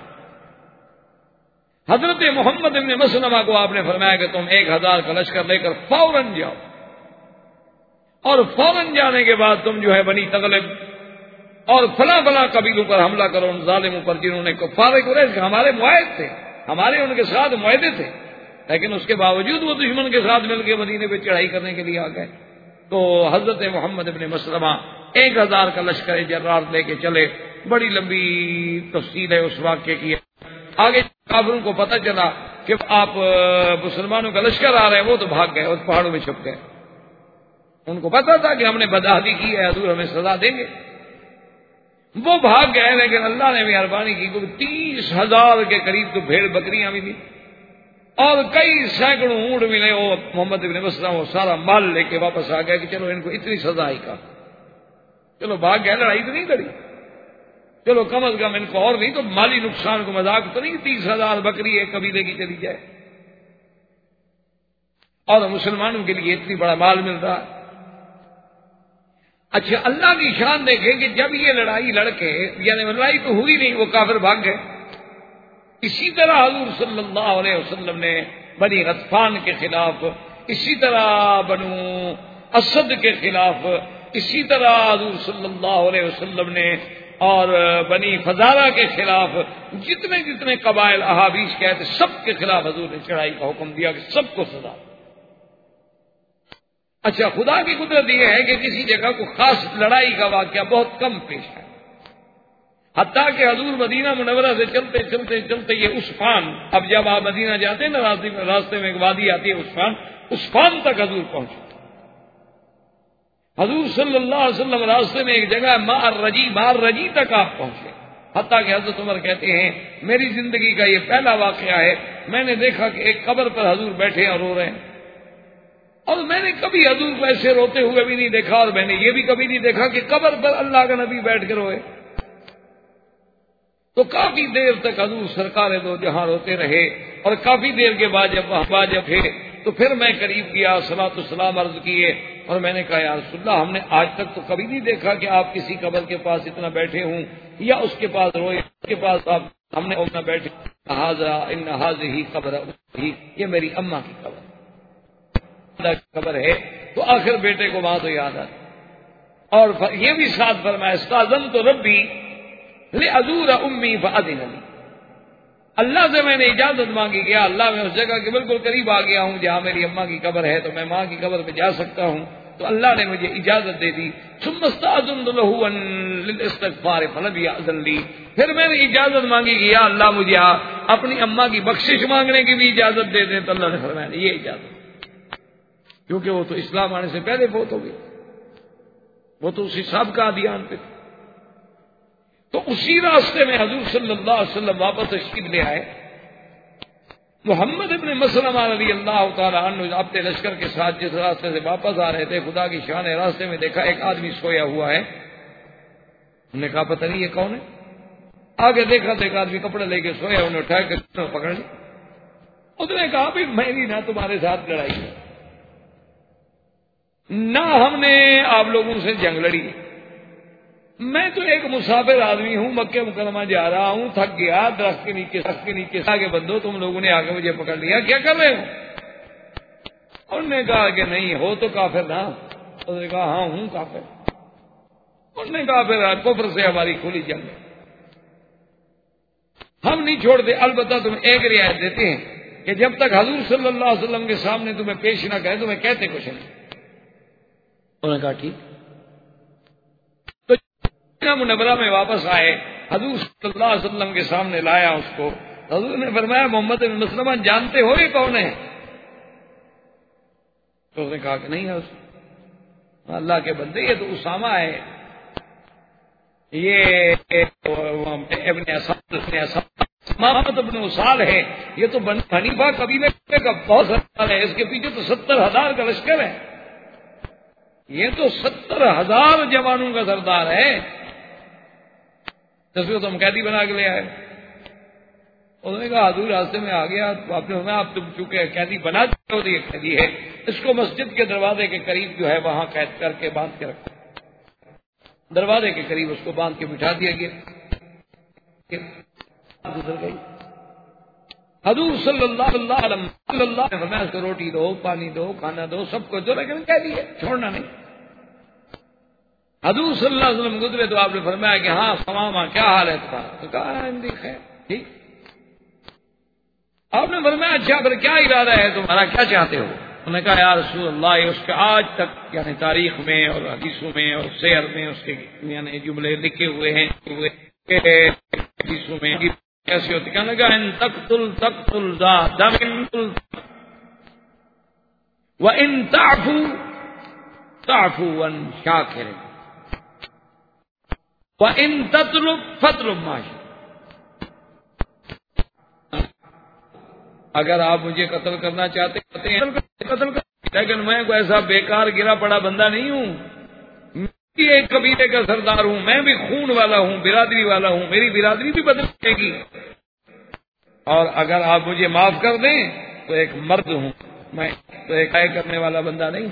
حضرت محمد ابن مسلمہ کو آپ نے فرمایا کہ تم 1000 کا لشکر لے کر فوراً جاؤ، اور فوراً جانے کے بعد تم جو ہے بنی تغلب اور فلاں فلاں قبیلوں پر حملہ کرو، ان ظالموں پر جنہوں نے کفار قریش ہمارے معاہد تھے، ہمارے ان کے ساتھ معاہدے تھے، لیکن اس کے باوجود وہ دشمن کے ساتھ مل کے مدینے پہ چڑھائی کرنے کے لیے آ گئے۔ تو حضرت محمد ابن مسلمہ 1000 کا لشکر جرار لے کے چلے۔ بڑی لمبی تفصیل ہے اس واقعے کی۔ آگے کافروں کو پتہ چلا کہ آپ مسلمانوں کا لشکر آ رہے ہیں، وہ تو بھاگ گئے، اس پہاڑوں میں چھپ گئے۔ ان کو پتا تھا کہ ہم نے بدعہدی کی ہے، حضور ہمیں سزا دیں گے، وہ بھاگ گئے۔ لیکن اللہ نے مہربانی کی، 30,000 کے قریب تو بھیڑ بکریاں ملی اور کئی سینکڑوں اونٹ ملے۔ وہ محمد ابن مسلمہ وہ سارا مال لے کے واپس آ گیا کہ چلو ان کو اتنی سزا ہی کا، چلو بھاگ گئے، لڑائی تو نہیں لڑی، چلو کم از کم ان کو اور نہیں تو مالی نقصان کو مذاق تو نہیں، 30,000 بکری ایک قبیلے کی چلی جائے اور مسلمانوں کے لیے اتنی بڑا مال مل رہا۔ اچھا، اللہ کی شان دیکھیں کہ جب یہ لڑائی لڑ کے، یعنی لڑائی تو ہوئی نہیں، وہ کافر بھاگ گئے، اسی طرح حضور صلی اللہ علیہ وسلم نے بنی غطفان کے خلاف، اسی طرح بنو اسد کے خلاف، اسی طرح حضور صلی اللہ علیہ وسلم نے اور بنی فزارہ کے خلاف جتنے جتنے قبائل احابیش کے تھے، سب کے خلاف حضور نے چڑھائی کا حکم دیا کہ سب کو سزا۔ اچھا، خدا کی قدرت یہ ہے کہ کسی جگہ کو خاص لڑائی کا واقعہ بہت کم پیش ہے، حتیٰ کہ حضور مدینہ منورہ سے چلتے چلتے چلتے یہ عثفان، اب جب آپ مدینہ جاتے ہیں نا راستے میں ایک وادی آتی ہے عثفان تک حضور پہنچے۔ حضور صلی اللہ علیہ وسلم راستے میں ایک جگہ مار رجی تک آپ پہنچے، حتیٰ کہ حضرت عمر کہتے ہیں میری زندگی کا یہ پہلا واقعہ ہے، میں نے دیکھا کہ ایک قبر پر حضور بیٹھے اور رو رہے ہیں، اور میں نے کبھی حضور کو ایسے روتے ہوئے بھی نہیں دیکھا، اور میں نے یہ بھی کبھی نہیں دیکھا کہ قبر پر اللہ کا نبی بیٹھ کے روئے۔ تو کافی دیر تک حضور سرکار دو جہاں روتے رہے، اور کافی دیر کے بعد جب تھے تو پھر میں قریب گیا، صلاۃ والسلام عرض کیے، اور میں نے کہا یا رسول اللہ، ہم نے آج تک تو کبھی نہیں دیکھا کہ آپ کسی قبر کے پاس اتنا بیٹھے ہوں یا اس کے پاس روئے، اس کے پاس آپ ہم نے اتنا بیٹھے۔ ان هذه قبر اختی، یہ میری اماں کی قبر ہے۔ تو آخر بیٹے کو وہاں تو یاد آ، اور یہ بھی ساتھ فرمایا استاذنت ربی لأزور امی فأذن لی، اللہ سے میں نے اجازت مانگی کہ اللہ میں اس جگہ کے بالکل قریب آ گیا ہوں جہاں میری اماں کی قبر ہے، تو میں ماں کی قبر پہ جا سکتا ہوں، تو اللہ نے مجھے اجازت دے دی۔ ثم استأذنت له للاستغفار فلم يأذن لی، پھر میں نے اجازت مانگی کہ یا اللہ مجھے اپنی اماں کی بخشش مانگنے کی بھی اجازت دے دیں، تو اللہ نے فرمایا یہ اجازت، کیونکہ وہ تو اسلام آنے سے پہلے فوت ہو گئی، وہ تو اسی سابقہ ادیان پہ تھے۔ تو اسی راستے میں حضور صلی اللہ علیہ وسلم واپس تشریف لے آئے۔ محمد ابن مسلمہ رضی اللہ تعالی عنہ اپنے لشکر کے ساتھ جس راستے سے واپس آ رہے تھے، خدا کی شان ہے، راستے میں دیکھا ایک آدمی سویا ہوا ہے، انہوں نے کہا پتہ نہیں یہ کون ہے، آگے دیکھا تو ایک آدمی کپڑے لے کے سویا، انہوں نے اٹھا کے پکڑ لی، اس نے کہا بھی میری نہ تمہارے ساتھ لڑائی ہے، نہ ہم نے آپ لوگوں سے جنگ لڑی. میں تو ایک مسافر آدمی ہوں, مکہ مکرمہ جا رہا ہوں, تھک گیا, درخت کے نیچے آگے بندو تم لوگوں نے آگے مجھے پکڑ لیا, کیا کر رہے ہو؟ انہوں نے کہا کہ نہیں ہو تو کافر نا. انہوں نے کہا ہاں ہوں کافر. انہوں نے کہا پھر کفر سے ہماری کھلی جنگ ہے, ہم نہیں چھوڑتے. البتہ تم ایک رعایت دیتے ہیں کہ جب تک حضور صلی اللہ علیہ وسلم کے سامنے تمہیں پیش نہ کرے تمہیں کہتے کچھ نہیں. انہوں نے کہا ٹھیک. تو منورہ میں واپس آئے, حضور صلی اللہ علیہ وسلم کے سامنے لایا اس کو. حضور نے فرمایا محمد بن مسلمہ جانتے ہو یہ کون ہے؟ تو اس نے کہا کہ نہیں ہے. اللہ کے بندے یہ تو اسامہ ہے, یہ ابن اسد ابن اسال ہے, یہ تو بنی حنیفہ قبیلے کا بہت سردار ہے, اس کے پیچھے تو 70,000 کا لشکر ہے, یہ تو 70,000 جوانوں کا سردار ہے, جس کو تم قیدی بنا کے لے آئے. انہوں نے کہا حضور راستے میں آ گیا, آپ نے فرمایا آپ تم چونکہ قیدی بنا چکے ہو تو یہ قیدی ہے, اس کو مسجد کے دروازے کے قریب جو ہے وہاں قید کر کے باندھ کے رکھا. دروازے کے قریب اس کو باندھ کے بٹھا دیا گیا. گزر گئی. حضور صلی اللہ علیہ وسلم نے اس کو روٹی دو, پانی دو, کھانا دو, سب کچھ دو, لیکن کہہ دیا چھوڑنا نہیں. حضور صلی اللہ علیہ وسلم گزرے تو آپ نے فرمایا کہ ہاں سماما کیا حال ہے تمہارا؟ تو کہا خیر ٹھیک. آپ نے فرمایا اچھا پھر کیا ارادہ ہے تمہارا, کیا چاہتے ہو؟ انہوں نے کہا یا رسول اللہ, اس کے آج تک یعنی تاریخ میں اور حدیثوں میں اور سیر میں اس کے یعنی جملے لکھے ہوئے ہیں حدیثوں میں کیسے ہوتی. کہنے لگا ان تقتل ذا دم وان تعفو عن شاکر وان فاطلب ما شئت. اگر آپ مجھے قتل کرنا چاہتے ہیں قتل کر, لیکن میں کوئی ایسا بیکار گرا پڑا بندہ نہیں ہوں, میں ایک قبیلے کا سردار ہوں, میں بھی خون والا ہوں, برادری والا ہوں, میری برادری بھی بدل جائے گی. اور اگر آپ مجھے معاف کر دیں تو ایک مرد ہوں, میں تو ایک طے کرنے والا بندہ نہیں.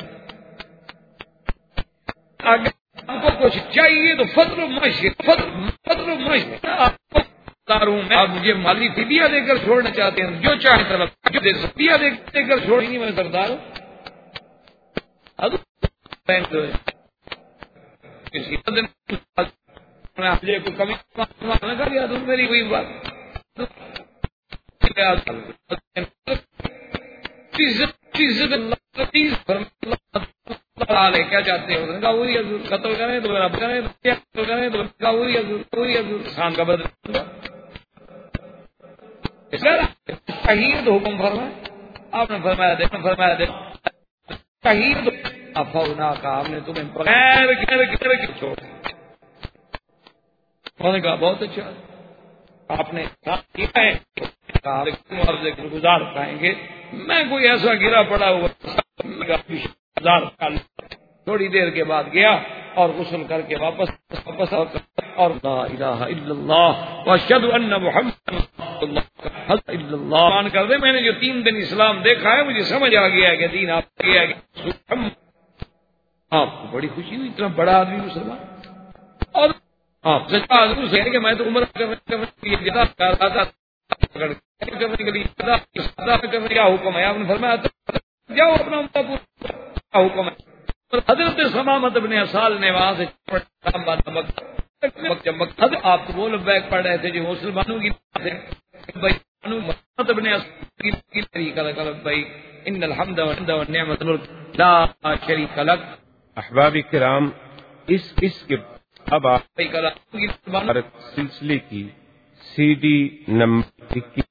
اگر آپ کو کچھ چاہیے تو فضل و معاشرت ہوں, آپ مجھے مالی فدیہ دے کر چھوڑنا چاہتے ہیں, جو چاہے طرف جو دے فدیہ دے کر چھوڑ نہیں, میں سردار ہوں. کوئی کمی نہ کر دیا تم میری کوئی بات. کیا چاہتے ہو؟ قتل کریں تو رب کریں, قتل کریں تو خان کا بدل شہید حکم فرمائے. آپ نے فرمایا دے شہید افونا کا, ہم نے تمہیں بغیر چھوڑ. انہوں نے کہا بہت اچھا آپ نے کیا ہے, گزار پائیں گے. میں کوئی ایسا گرا پڑا ہوا تھوڑی دیر کے بعد گیا اور غسل کر کے واپس اور لا الہ الا اللہ واشہد ان محمد الا اللہ مان کر دے. میں نے جو 3 دن اسلام دیکھا ہے مجھے سمجھ آ گیا ہے کہ دین آپ گیا کہ آپ کو بڑی خوشی ہوئی, اتنا بڑا آدمی مسلمان. اور آپ سے کہ میں تو عمر کرنے کیا حکم ہے؟ آپ نے فرمایا جاؤ اپنا حکم ہے. حضرت سمامت ابن اسال نے وہاں سے آپ کو وہ لوگ بیگ پڑھ رہے تھے جو مسلمانوں کی ان الحمد والنعمت لا شریک لک. احباب کرام, اس کے اب آپ سلسلے کی CD نمبر 21